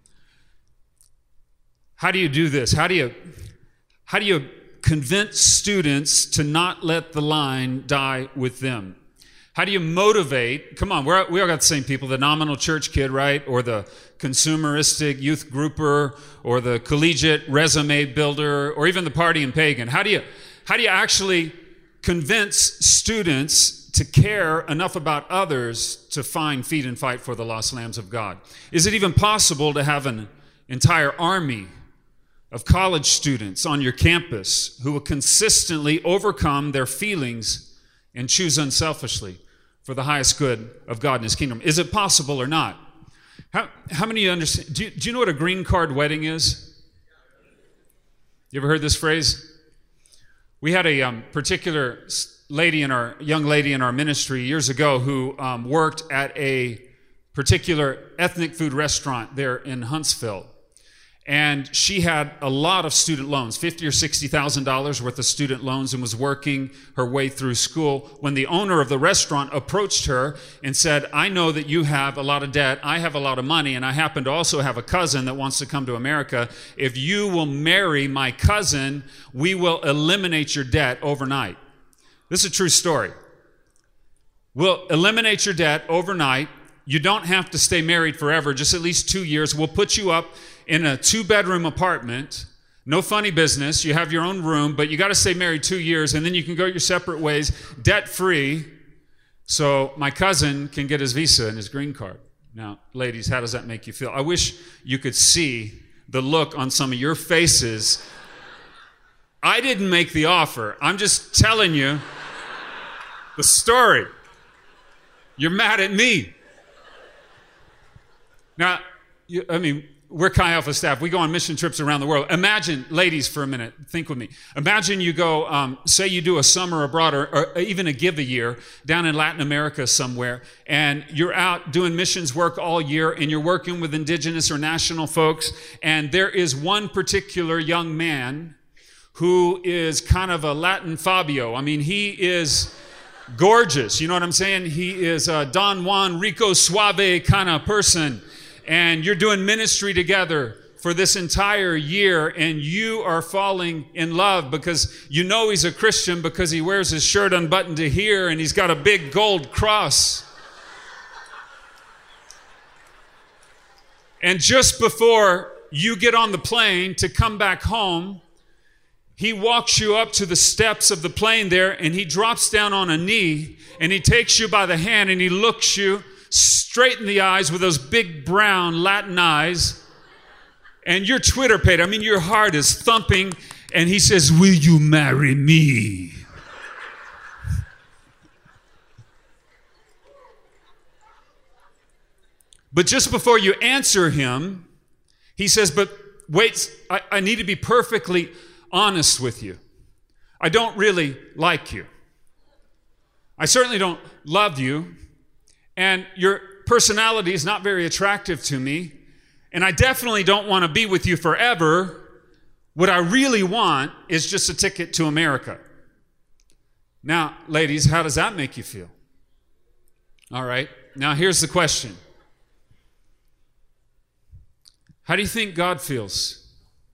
How do you do this? How do you, how do you convince students to not let the line die with them? How do you motivate? Come on, we're, we all got the same people, the nominal church kid, right? Or the consumeristic youth grouper, or the collegiate resume builder, or even the party and pagan. How do you, how do you actually convince students to care enough about others to find, feed, and fight for the lost lambs of God? Is it even possible to have an entire army of college students on your campus who will consistently overcome their feelings and choose unselfishly for the highest good of God and his kingdom? Is it possible or not? How, how many of you understand? Do you, do you know what a green card wedding is? You ever heard this phrase? We had a um, particular lady in our, young lady in our ministry years ago who um, worked at a particular ethnic food restaurant there in Huntsville. And she had a lot of student loans, fifty thousand dollars or sixty thousand dollars worth of student loans, and was working her way through school when the owner of the restaurant approached her and said, I know that you have a lot of debt, I have a lot of money, and I happen to also have a cousin that wants to come to America. If you will marry my cousin, we will eliminate your debt overnight. This is a true story. We'll eliminate your debt overnight. You don't have to stay married forever, just at least two years. We'll put you up in a two-bedroom apartment. No funny business. You have your own room, but you got to stay married two years, and then you can go your separate ways, debt-free, so my cousin can get his visa and his green card. Now, ladies, how does that make you feel? I wish you could see the look on some of your faces. I didn't make the offer. I'm just telling you the story. You're mad at me. Now, you, I mean, we're Chi Alpha staff. We go on mission trips around the world. Imagine, ladies, for a minute, think with me. Imagine you go, um, say you do a summer abroad or, or even a give a year down in Latin America somewhere, and you're out doing missions work all year, and you're working with indigenous or national folks, and there is one particular young man who is kind of a Latin Fabio. I mean, he is gorgeous. You know what I'm saying? He is a Don Juan Rico Suave kind of person. And you're doing ministry together for this entire year, and you are falling in love because you know he's a Christian because he wears his shirt unbuttoned to here and he's got a big gold cross. And just before you get on the plane to come back home, he walks you up to the steps of the plane there, and he drops down on a knee, and he takes you by the hand, and he looks you straight in the eyes with those big brown Latin eyes, and your Twitter page, I mean, your heart is thumping, and he says, will you marry me? But just before you answer him, he says, but wait, I, I need to be perfectly honest with you. I don't really like you. I certainly don't love you. And your personality is not very attractive to me. And I definitely don't want to be with you forever. What I really want is just a ticket to America. Now, ladies, how does that make you feel? All right. Now, here's the question. How do you think God feels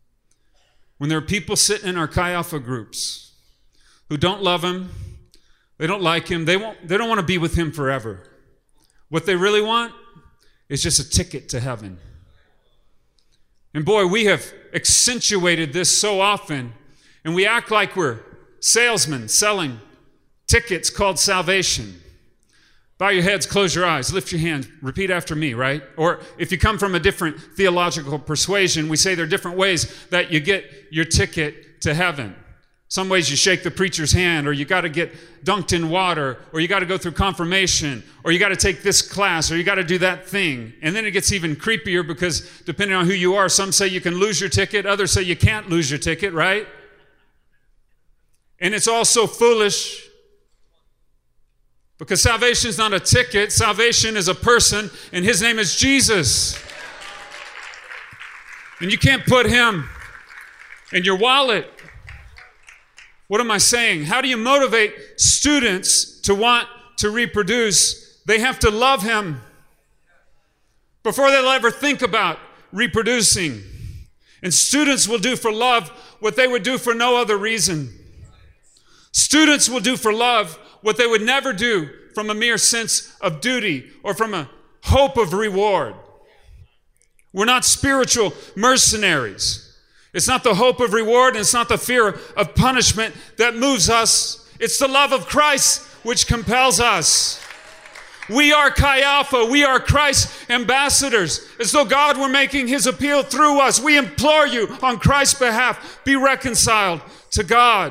when there are people sitting in our Chi Alpha groups who don't love him, They don't like him. They won't, they don't want to be with him forever. What they really want is just a ticket to heaven. And boy, we have accentuated this so often, and we act like we're salesmen selling tickets called salvation. Bow your heads, close your eyes, lift your hands, repeat after me, right? Or if you come from a different theological persuasion, we say there are different ways that you get your ticket to heaven. Some ways you shake the preacher's hand, or you got to get dunked in water, or you got to go through confirmation, or you got to take this class, or you got to do that thing. And then it gets even creepier because depending on who you are, some say you can lose your ticket, others say you can't lose your ticket, right? And it's all so foolish. Because salvation is not a ticket. Salvation is a person, and his name is Jesus. And you can't put him in your wallet. What am I saying? How do you motivate students to want to reproduce? They have to love him before they'll ever think about reproducing. And students will do for love what they would do for no other reason. Students will do for love what they would never do from a mere sense of duty or from a hope of reward. We're not spiritual mercenaries. It's not the hope of reward, and it's not the fear of punishment that moves us. It's the love of Christ which compels us. We are Chi Alpha. We are Christ's ambassadors. As though God were making his appeal through us. We implore you on Christ's behalf, be reconciled to God.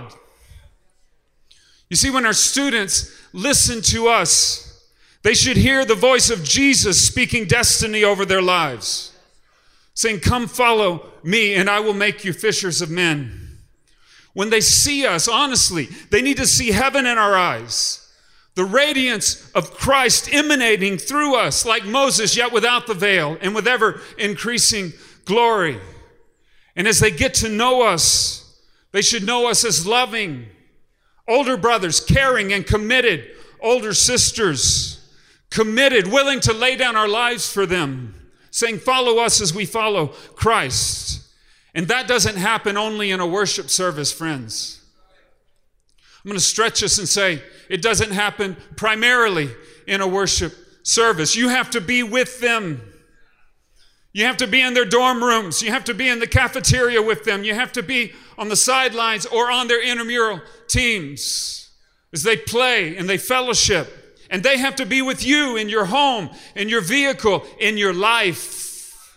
You see, when our students listen to us, they should hear the voice of Jesus speaking destiny over their lives, saying, come follow me and I will make you fishers of men. When they see us, honestly, they need to see heaven in our eyes, the radiance of Christ emanating through us like Moses, yet without the veil and with ever increasing glory. And as they get to know us, they should know us as loving older brothers, caring and committed older sisters, committed, willing to lay down our lives for them, saying, follow us as we follow Christ. And that doesn't happen only in a worship service, friends. I'm going to stretch this and say it doesn't happen primarily in a worship service. You have to be with them. You have to be in their dorm rooms. You have to be in the cafeteria with them. You have to be on the sidelines or on their intramural teams as they play and they fellowship. And they have to be with you in your home, in your vehicle, in your life.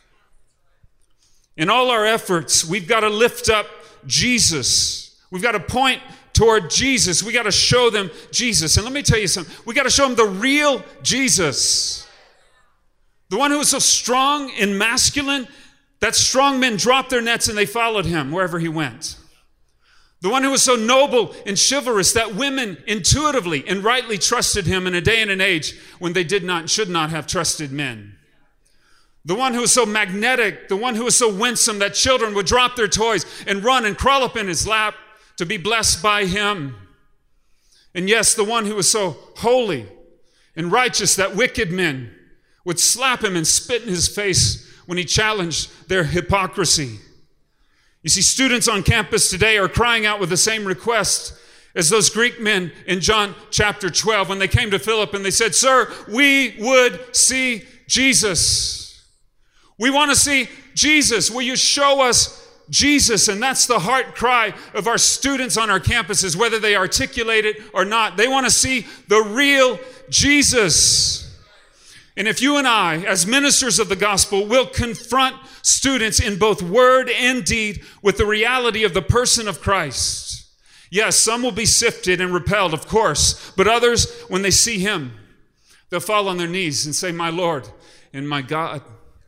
In all our efforts, we've got to lift up Jesus. We've got to point toward Jesus. We got to show them Jesus. And let me tell you something. We got to show them the real Jesus. The one who was so strong and masculine that strong men dropped their nets and they followed him wherever he went. The one who was so noble and chivalrous that women intuitively and rightly trusted him in a day and an age when they did not and should not have trusted men. The one who was so magnetic, the one who was so winsome that children would drop their toys and run and crawl up in his lap to be blessed by him. And yes, the one who was so holy and righteous that wicked men would slap him and spit in his face when he challenged their hypocrisy. You see, students on campus today are crying out with the same request as those Greek men in John chapter twelve when they came to Philip and they said, "Sir, we would see Jesus. We want to see Jesus. Will you show us Jesus?" And that's the heart cry of our students on our campuses, whether they articulate it or not. They want to see the real Jesus. And if you and I, as ministers of the gospel, will confront students in both word and deed with the reality of the person of Christ, yes, some will be sifted and repelled, of course, but others, when they see him, they'll fall on their knees and say, "My Lord and my God."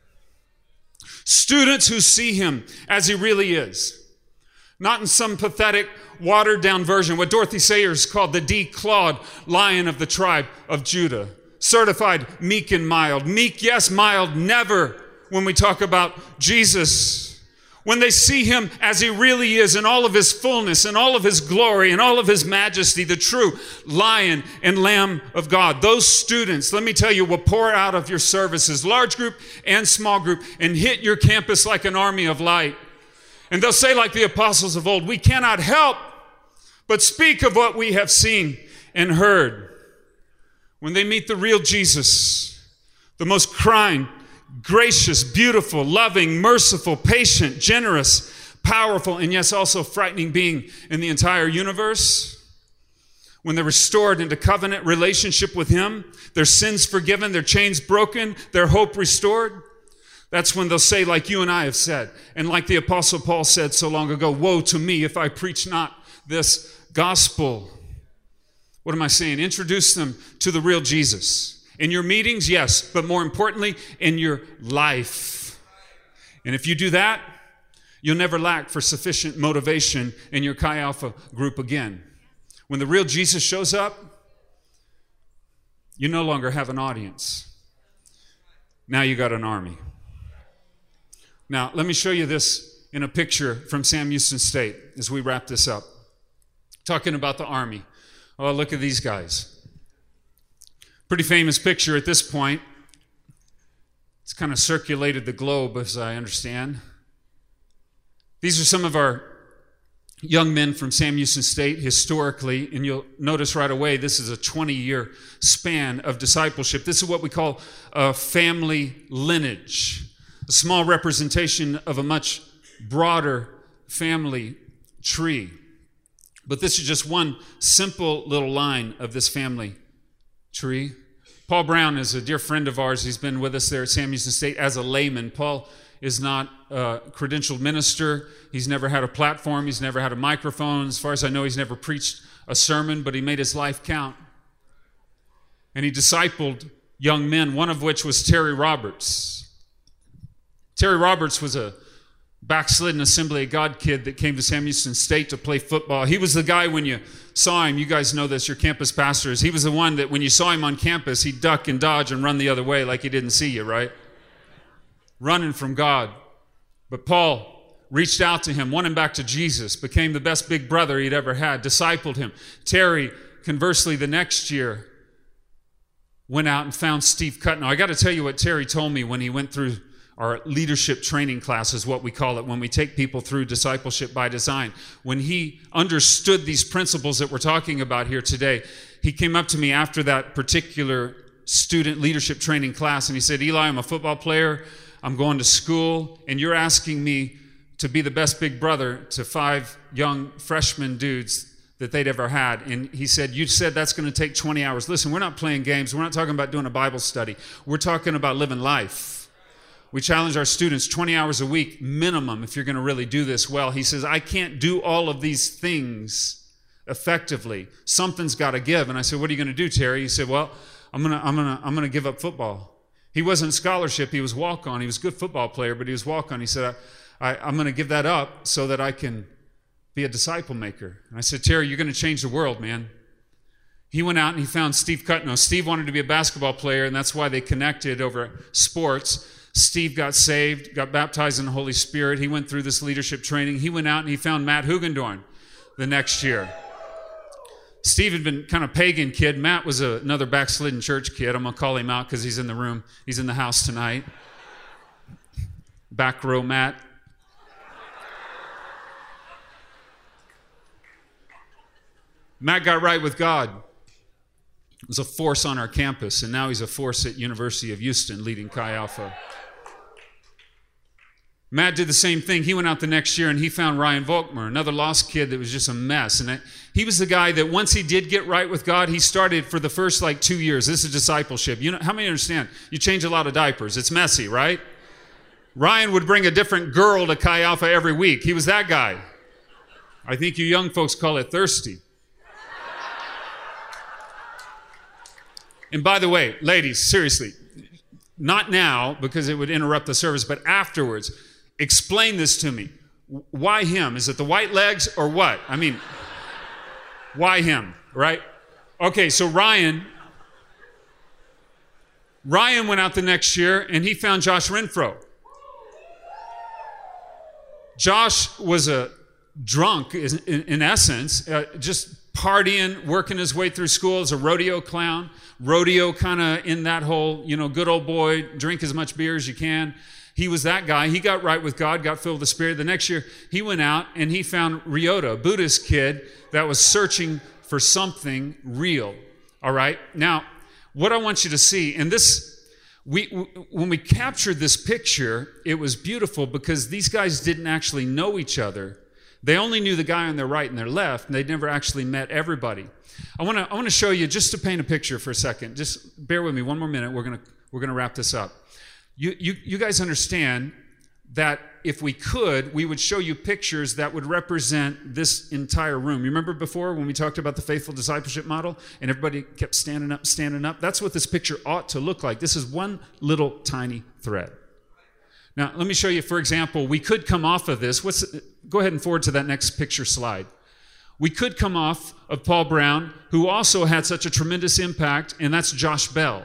Students who see him as he really is, not in some pathetic, watered-down version, what Dorothy Sayers called the declawed lion of the tribe of Judah. Certified meek and mild. Meek, yes, mild, never when we talk about Jesus. When they see him as he really is in all of his fullness and all of his glory and all of his majesty, the true Lion and Lamb of God. Those students, let me tell you, will pour out of your services, large group and small group, and hit your campus like an army of light. And they'll say like the apostles of old, "We cannot help but speak of what we have seen and heard. When they meet the real Jesus, the most kind, gracious, beautiful, loving, merciful, patient, generous, powerful, and yes, also frightening being in the entire universe, when they're restored into covenant relationship with Him, their sins forgiven, their chains broken, their hope restored, that's when they'll say, like you and I have said, and like the Apostle Paul said so long ago, woe to me if I preach not this gospel. What am I saying? Introduce them to the real Jesus. In your meetings, yes, but more importantly, in your life. And if you do that, you'll never lack for sufficient motivation in your Chi Alpha group again. When the real Jesus shows up, you no longer have an audience. Now you got an army. Now, let me show you this in a picture from Sam Houston State as we wrap this up. Talking about the army. Oh, look at these guys. Pretty famous picture at this point. It's kind of circulated the globe, as I understand. These are some of our young men from Sam Houston State historically, and you'll notice right away this is a twenty-year span of discipleship. This is what we call a family lineage, a small representation of a much broader family tree. But this is just one simple little line of this family tree. Paul Brown is a dear friend of ours. He's been with us there at Sam Houston State as a layman. Paul is not a credentialed minister. He's never had a platform. He's never had a microphone. As far as I know, he's never preached a sermon, but he made his life count. And he discipled young men, one of which was Terry Roberts. Terry Roberts was a backslidden Assembly of God kid that came to Sam Houston State to play football. He was the guy when you saw him, you guys know this, your campus pastors, he was the one that when you saw him on campus, he'd duck and dodge and run the other way like he didn't see you, right? Running from God. But Paul reached out to him, won him back to Jesus, became the best big brother he'd ever had, discipled him. Terry, conversely, the next year, went out and found Steve Cutno. I got to tell you what Terry told me when he went through our leadership training class is what we call it when we take people through discipleship by design. When he understood these principles that we're talking about here today, he came up to me after that particular student leadership training class and he said, Eli, I'm a football player. I'm going to school, and you're asking me to be the best big brother to five young freshman dudes that they'd ever had. And he said, you said that's going to take twenty hours. Listen, we're not playing games. We're not talking about doing a Bible study. We're talking about living life. We challenge our students twenty hours a week minimum if you're going to really do this well. He says, I can't do all of these things effectively. Something's got to give. And I said, what are you going to do, Terry? He said, well, I'm going to I'm going to I'm going to give up football. He wasn't scholarship, he was walk-on. He was a good football player, but he was walk-on. He said, I, I, I'm going to give that up so that I can be a disciple maker. And I said, Terry, you're going to change the world, man. He went out and he found Steve Cutno. Steve wanted to be a basketball player, and that's why they connected over sports. Steve got saved, got baptized in the Holy Spirit. He went through this leadership training. He went out and he found Matt Hugendorn the next year. Steve had been kind of pagan kid. Matt was a, another backslidden church kid. I'm going to call him out because he's in the room. He's in the house tonight. Back row Matt. Matt got right with God. He was a force on our campus, and now he's a force at University of Houston leading Chi Alpha. Matt did the same thing. He went out the next year and he found Ryan Volkmer, another lost kid that was just a mess. And he was the guy that once he did get right with God, he started for the first like two years. This is discipleship. You know, how many understand? You change a lot of diapers. It's messy, right? Ryan would bring a different girl to Chi Alpha every week. He was that guy. I think you young folks call it thirsty. And by the way, ladies, seriously, not now because it would interrupt the service, but afterwards, explain this to me. Why him? Is it the white legs or what? I mean, why him, right? Okay, so Ryan, Ryan went out the next year and he found Josh Renfro. Josh was a drunk in, in essence, uh, just partying, working his way through school as a rodeo clown. Rodeo kind of in that whole, you know, good old boy, drink as much beer as you can. He was that guy. He got right with God, got filled with the Spirit. The next year, he went out and he found Ryota, a Buddhist kid that was searching for something real. All right? Now, what I want you to see, and this, we when we captured this picture, it was beautiful because these guys didn't actually know each other. They only knew the guy on their right and their left, and they'd never actually met everybody. I want to I want to show you, just to paint a picture for a second. Just bear with me one more minute. We're gonna we're gonna wrap this up. You you you guys understand that if we could, we would show you pictures that would represent this entire room. You remember before when we talked about the faithful discipleship model and everybody kept standing up, standing up? That's what this picture ought to look like. This is one little tiny thread. Now, let me show you, for example, we could come off of this. What's, go ahead and forward to that next picture slide. We could come off of Paul Brown, who also had such a tremendous impact, and that's Josh Bell,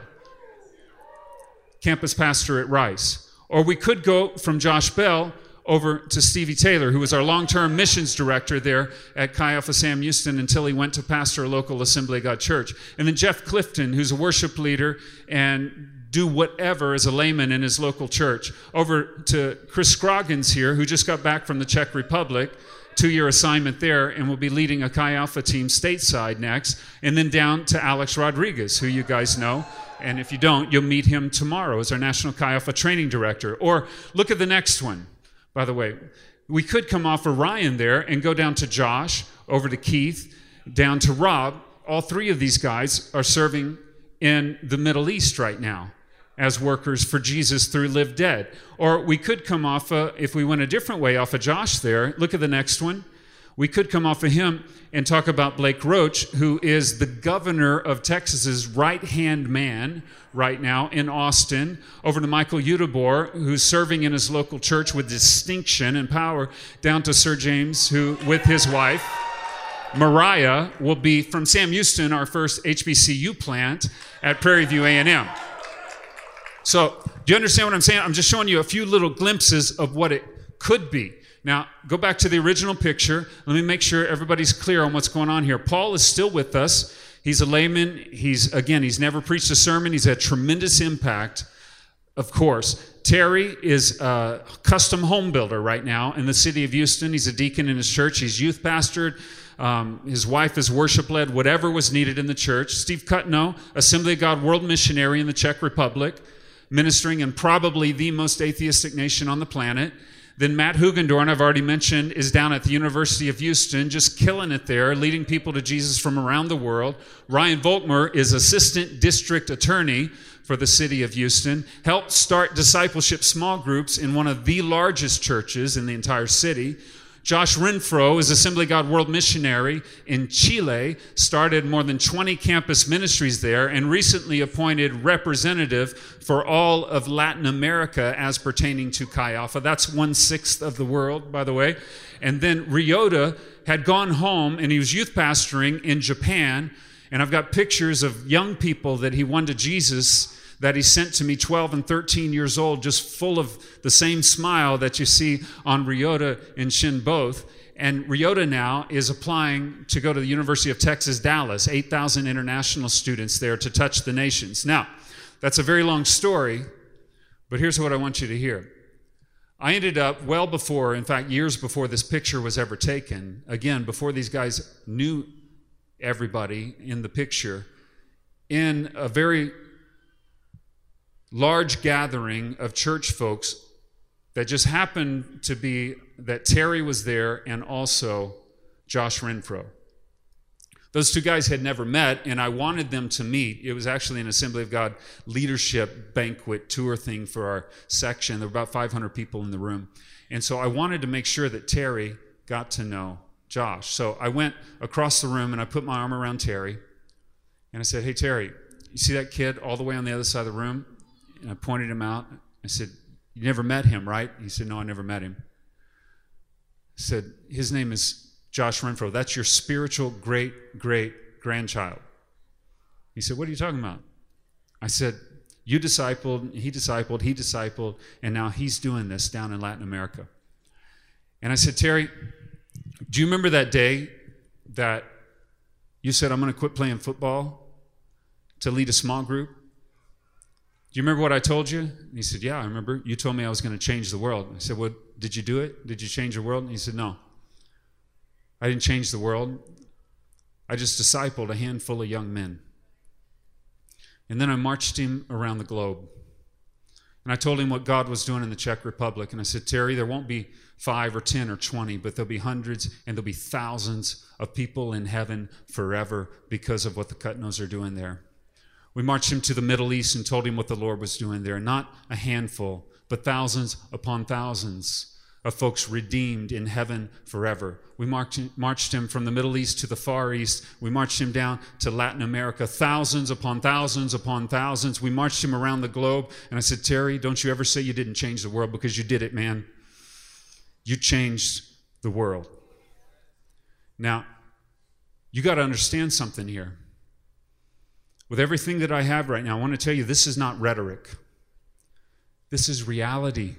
campus pastor at Rice. Or we could go from Josh Bell over to Stevie Taylor, who was our long-term missions director there at Chi Alpha Sam Houston until he went to pastor a local Assembly of God church. And then Jeff Clifton, who's a worship leader and do whatever as a layman in his local church. Over to Chris Scroggins here, who just got back from the Czech Republic, two-year assignment there, and will be leading a Chi Alpha team stateside next. And then down to Alex Rodriguez, who you guys know. And if you don't, you'll meet him tomorrow as our National Chi Alpha Training Director. Or look at the next one, by the way. We could come off of Ryan there and go down to Josh, over to Keith, down to Rob. All three of these guys are serving in the Middle East right now as workers for Jesus through Live Dead. Or we could come off, uh, if we went a different way, off of Josh there. Look at the next one. We could come off of him and talk about Blake Roach, who is the governor of Texas's right-hand man right now in Austin, over to Michael Udabor, who's serving in his local church with distinction and power, down to Sir James, who, with his wife, Mariah, will be from Sam Houston, our first H B C U plant at Prairie View A and M. So, do you understand what I'm saying? I'm just showing you a few little glimpses of what it could be. Now, go back to the original picture. Let me make sure everybody's clear on what's going on here. Paul is still with us. He's a layman. He's, again, he's never preached a sermon. He's had tremendous impact, of course. Terry is a custom home builder right now in the city of Houston. He's a deacon in his church. He's youth pastored. Um, his wife is worship-led, whatever was needed in the church. Steve Kutno, Assembly of God world missionary in the Czech Republic, ministering in probably the most atheistic nation on the planet. Then Matt Hugendorn, I've already mentioned, is down at the University of Houston, just killing it there, leading people to Jesus from around the world. Ryan Volkmer is assistant district attorney for the city of Houston, helped start discipleship small groups in one of the largest churches in the entire city. Josh Renfro is Assembly of God World Missionary in Chile, started more than twenty campus ministries there, and recently appointed representative for all of Latin America as pertaining to Chi Alpha. That's one-sixth of the world, by the way. And then Ryota had gone home, and he was youth pastoring in Japan, and I've got pictures of young people that he won to Jesus that he sent to me, twelve and thirteen years old, just full of the same smile that you see on Ryota and Shin both. And Ryota now is applying to go to the University of Texas, Dallas, eight thousand international students there to touch the nations. Now, that's a very long story, but here's what I want you to hear. I ended up well before, in fact, years before this picture was ever taken, again, before these guys knew everybody in the picture, in a very large gathering of church folks that just happened to be that Terry was there and also Josh Renfro. Those two guys had never met, and I wanted them to meet. It was actually an Assembly of God leadership banquet tour thing for our section. There were about five hundred people in the room. And so I wanted to make sure that Terry got to know Josh. So I went across the room and I put my arm around Terry and I said, "Hey, Terry, you see that kid all the way on the other side of the room?" And I pointed him out. I said, "You never met him, right?" He said, "No, I never met him." I said, "His name is Josh Renfro. That's your spiritual great-great-grandchild." He said, "What are you talking about?" I said, "You discipled, he discipled, he discipled, and now he's doing this down in Latin America." And I said, "Terry, do you remember that day that you said, 'I'm going to quit playing football to lead a small group'? Do you remember what I told you?" And he said, "Yeah, I remember. You told me I was going to change the world." I said, "Well, did you do it? Did you change the world?" And he said, "No, I didn't change the world. I just discipled a handful of young men. And then I marched him around the globe. And I told him what God was doing in the Czech Republic. And I said, Terry, there won't be five or ten or twenty, but there'll be hundreds and there'll be thousands of people in heaven forever because of what the Kutnos are doing there. We marched him to the Middle East and told him what the Lord was doing there. Not a handful, but thousands upon thousands of folks redeemed in heaven forever. We marched, marched him from the Middle East to the Far East. We marched him down to Latin America, thousands upon thousands upon thousands. We marched him around the globe. And I said, Terry, don't you ever say you didn't change the world, because you did it, man. You changed the world. Now, you got to understand something here. With everything that I have right now, I want to tell you, this is not rhetoric. This is reality.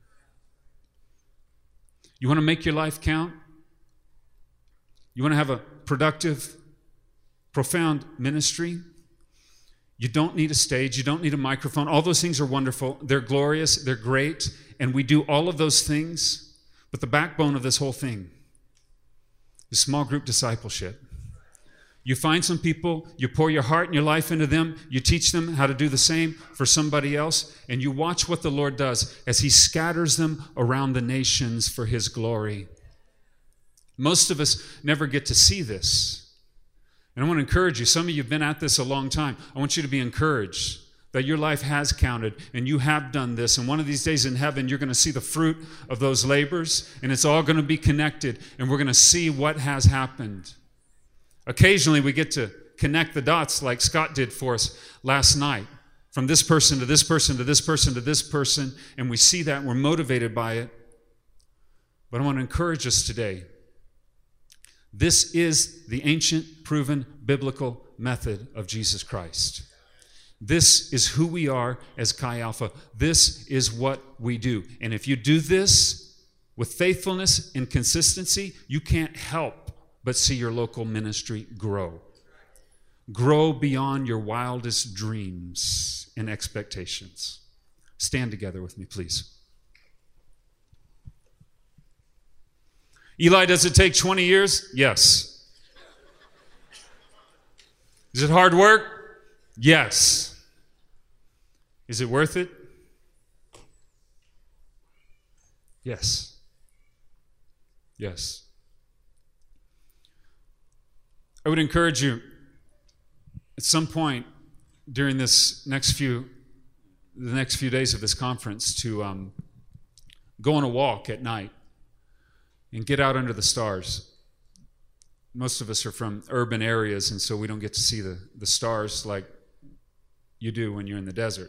You want to make your life count? You want to have a productive, profound ministry? You don't need a stage. You don't need a microphone. All those things are wonderful. They're glorious. They're great. And we do all of those things. But the backbone of this whole thing is small group discipleship. You find some people, you pour your heart and your life into them, you teach them how to do the same for somebody else, and you watch what the Lord does as He scatters them around the nations for His glory. Most of us never get to see this. And I want to encourage you. Some of you have been at this a long time. I want you to be encouraged that your life has counted and you have done this. And one of these days in heaven, you're going to see the fruit of those labors, and it's all going to be connected, and we're going to see what has happened. Occasionally, we get to connect the dots like Scott did for us last night, from this person to this person to this person to this person, and we see that and we're motivated by it. But I want to encourage us today. This is the ancient, proven, biblical method of Jesus Christ. This is who we are as Chi Alpha. This is what we do. And if you do this with faithfulness and consistency, you can't help but see your local ministry grow. Grow beyond your wildest dreams and expectations. Stand together with me, please. Eli, does it take twenty years? Yes. Is it hard work? Yes. Is it worth it? Yes. Yes. I would encourage you at some point during this next few, the next few days of this conference to um, go on a walk at night and get out under the stars. Most of us are from urban areas, and so we don't get to see the, the stars like you do when you're in the desert.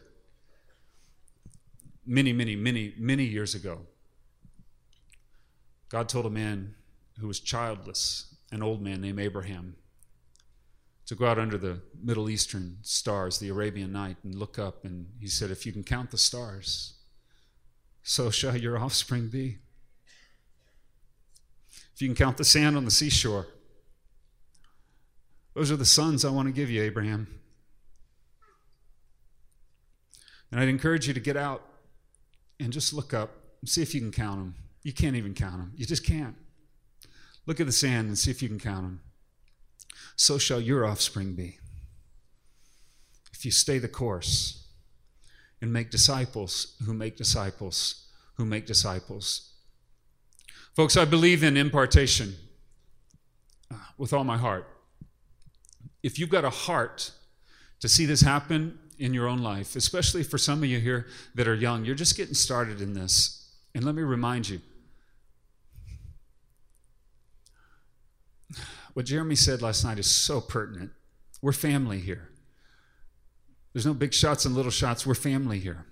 Many, many, many, many years ago, God told a man who was childless, an old man named Abraham, to go out under the Middle Eastern stars, the Arabian night, and look up. And he said, if you can count the stars, so shall your offspring be. If you can count the sand on the seashore, those are the sons I want to give you, Abraham. And I'd encourage you to get out and just look up and see if you can count them. You can't even count them. You just can't. Look at the sand and see if you can count them. So shall your offspring be. If you stay the course and make disciples who make disciples who make disciples. Folks, I believe in impartation with all my heart. If you've got a heart to see this happen in your own life, especially for some of you here that are young, you're just getting started in this. And let me remind you, what Jeremy said last night is so pertinent. We're family here. There's no big shots and little shots. We're family here.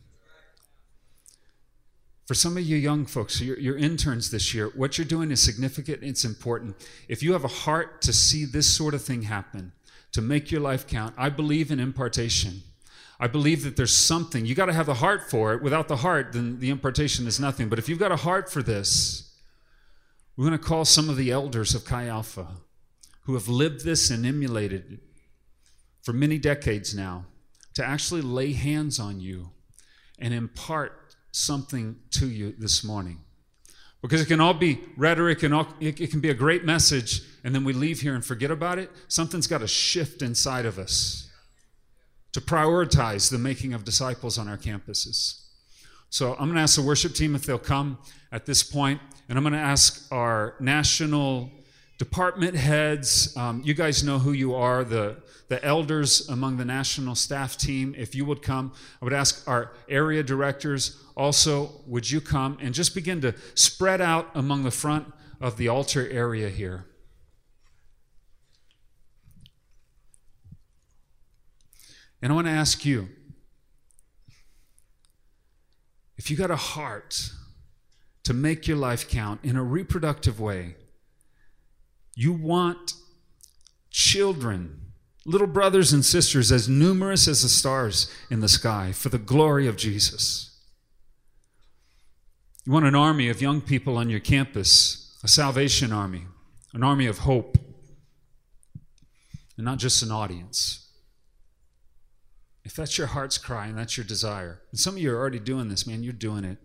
For some of you young folks, your, your interns this year, what you're doing is significant. It's important. If you have a heart to see this sort of thing happen, to make your life count, I believe in impartation. I believe that there's something. You got to have the heart for it. Without the heart, then the impartation is nothing. But if you've got a heart for this, we're going to call some of the elders of Chi Alpha who have lived this and emulated it for many decades now to actually lay hands on you and impart something to you this morning. Because it can all be rhetoric and all, it, it can be a great message, and then we leave here and forget about it. Something's got to shift inside of us to prioritize the making of disciples on our campuses. So I'm going to ask the worship team if they'll come at this point, and I'm going to ask our national department heads, um, you guys know who you are, the, the elders among the national staff team, if you would come. I would ask our area directors also, would you come and just begin to spread out among the front of the altar area here. And I want to ask you, if you got a heart to make your life count in a reproductive way, you want children, little brothers and sisters as numerous as the stars in the sky for the glory of Jesus. You want an army of young people on your campus, a salvation army, an army of hope, and not just an audience. If that's your heart's cry and that's your desire, and some of you are already doing this, man, you're doing it.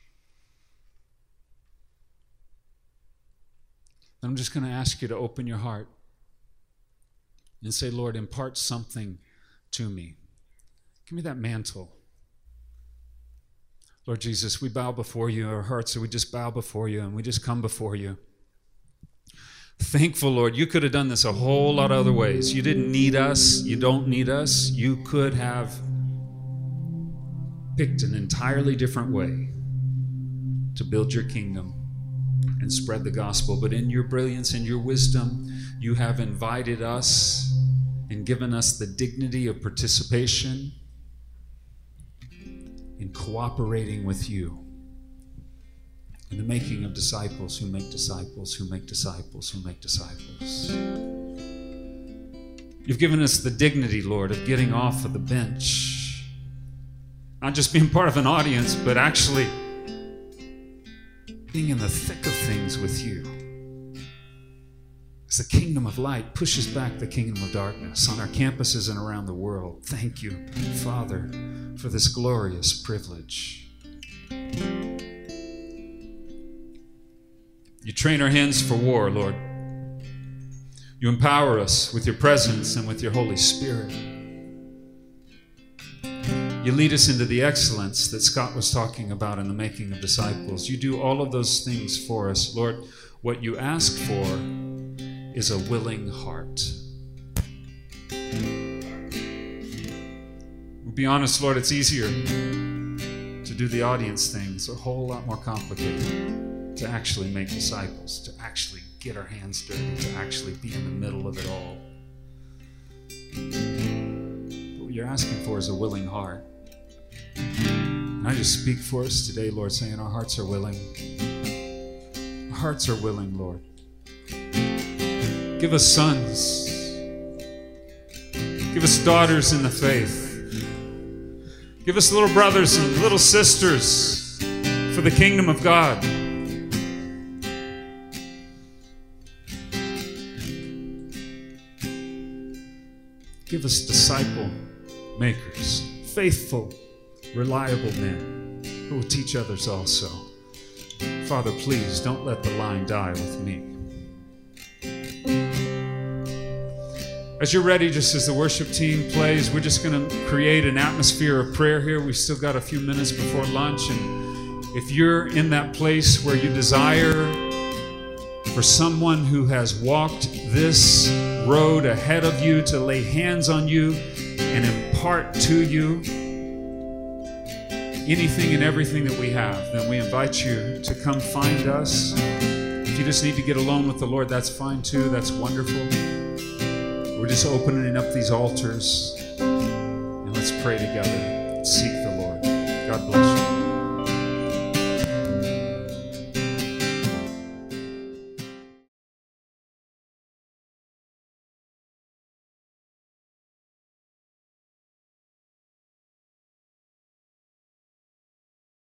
I'm just going to ask you to open your heart and say, Lord, impart something to me. Give me that mantle. Lord Jesus, we bow before you. Our hearts, we just bow before you, and we just come before you. Thankful, Lord, you could have done this a whole lot of other ways. You didn't need us. You don't need us. You could have picked an entirely different way to build your kingdom and spread the gospel. But in your brilliance and your wisdom, you have invited us and given us the dignity of participation in cooperating with you in the making of disciples who make disciples, who make disciples, who make disciples. You've given us the dignity, Lord, of getting off of the bench. Not just being part of an audience, but actually being in the thick of things with you. As the kingdom of light pushes back the kingdom of darkness on our campuses and around the world. Thank you, Father, for this glorious privilege. You train our hands for war, Lord. You empower us with your presence and with your Holy Spirit. You lead us into the excellence that Scott was talking about in the making of disciples. You do all of those things for us, Lord. What you ask for is a willing heart. We'll be honest, Lord, it's easier to do the audience thing. It's a whole lot more complicated to actually make disciples, to actually get our hands dirty, to actually be in the middle of it all. But what you're asking for is a willing heart. And I just speak for us today, Lord, saying our hearts are willing. Our hearts are willing, Lord. Give us sons. Give us daughters in the faith. Give us little brothers and little sisters for the kingdom of God. Give us disciple makers, faithful, reliable men who will teach others also. Father, please don't let the line die with me. As you're ready, just as the worship team plays, we're just going to create an atmosphere of prayer here. We've still got a few minutes before lunch, and if you're in that place where you desire for someone who has walked this road ahead of you to lay hands on you and impart to you anything and everything that we have, then we invite you to come find us. If you just need to get alone with the Lord, that's fine too. That's wonderful. We're just opening up these altars, and let's pray together and seek the Lord. God bless you.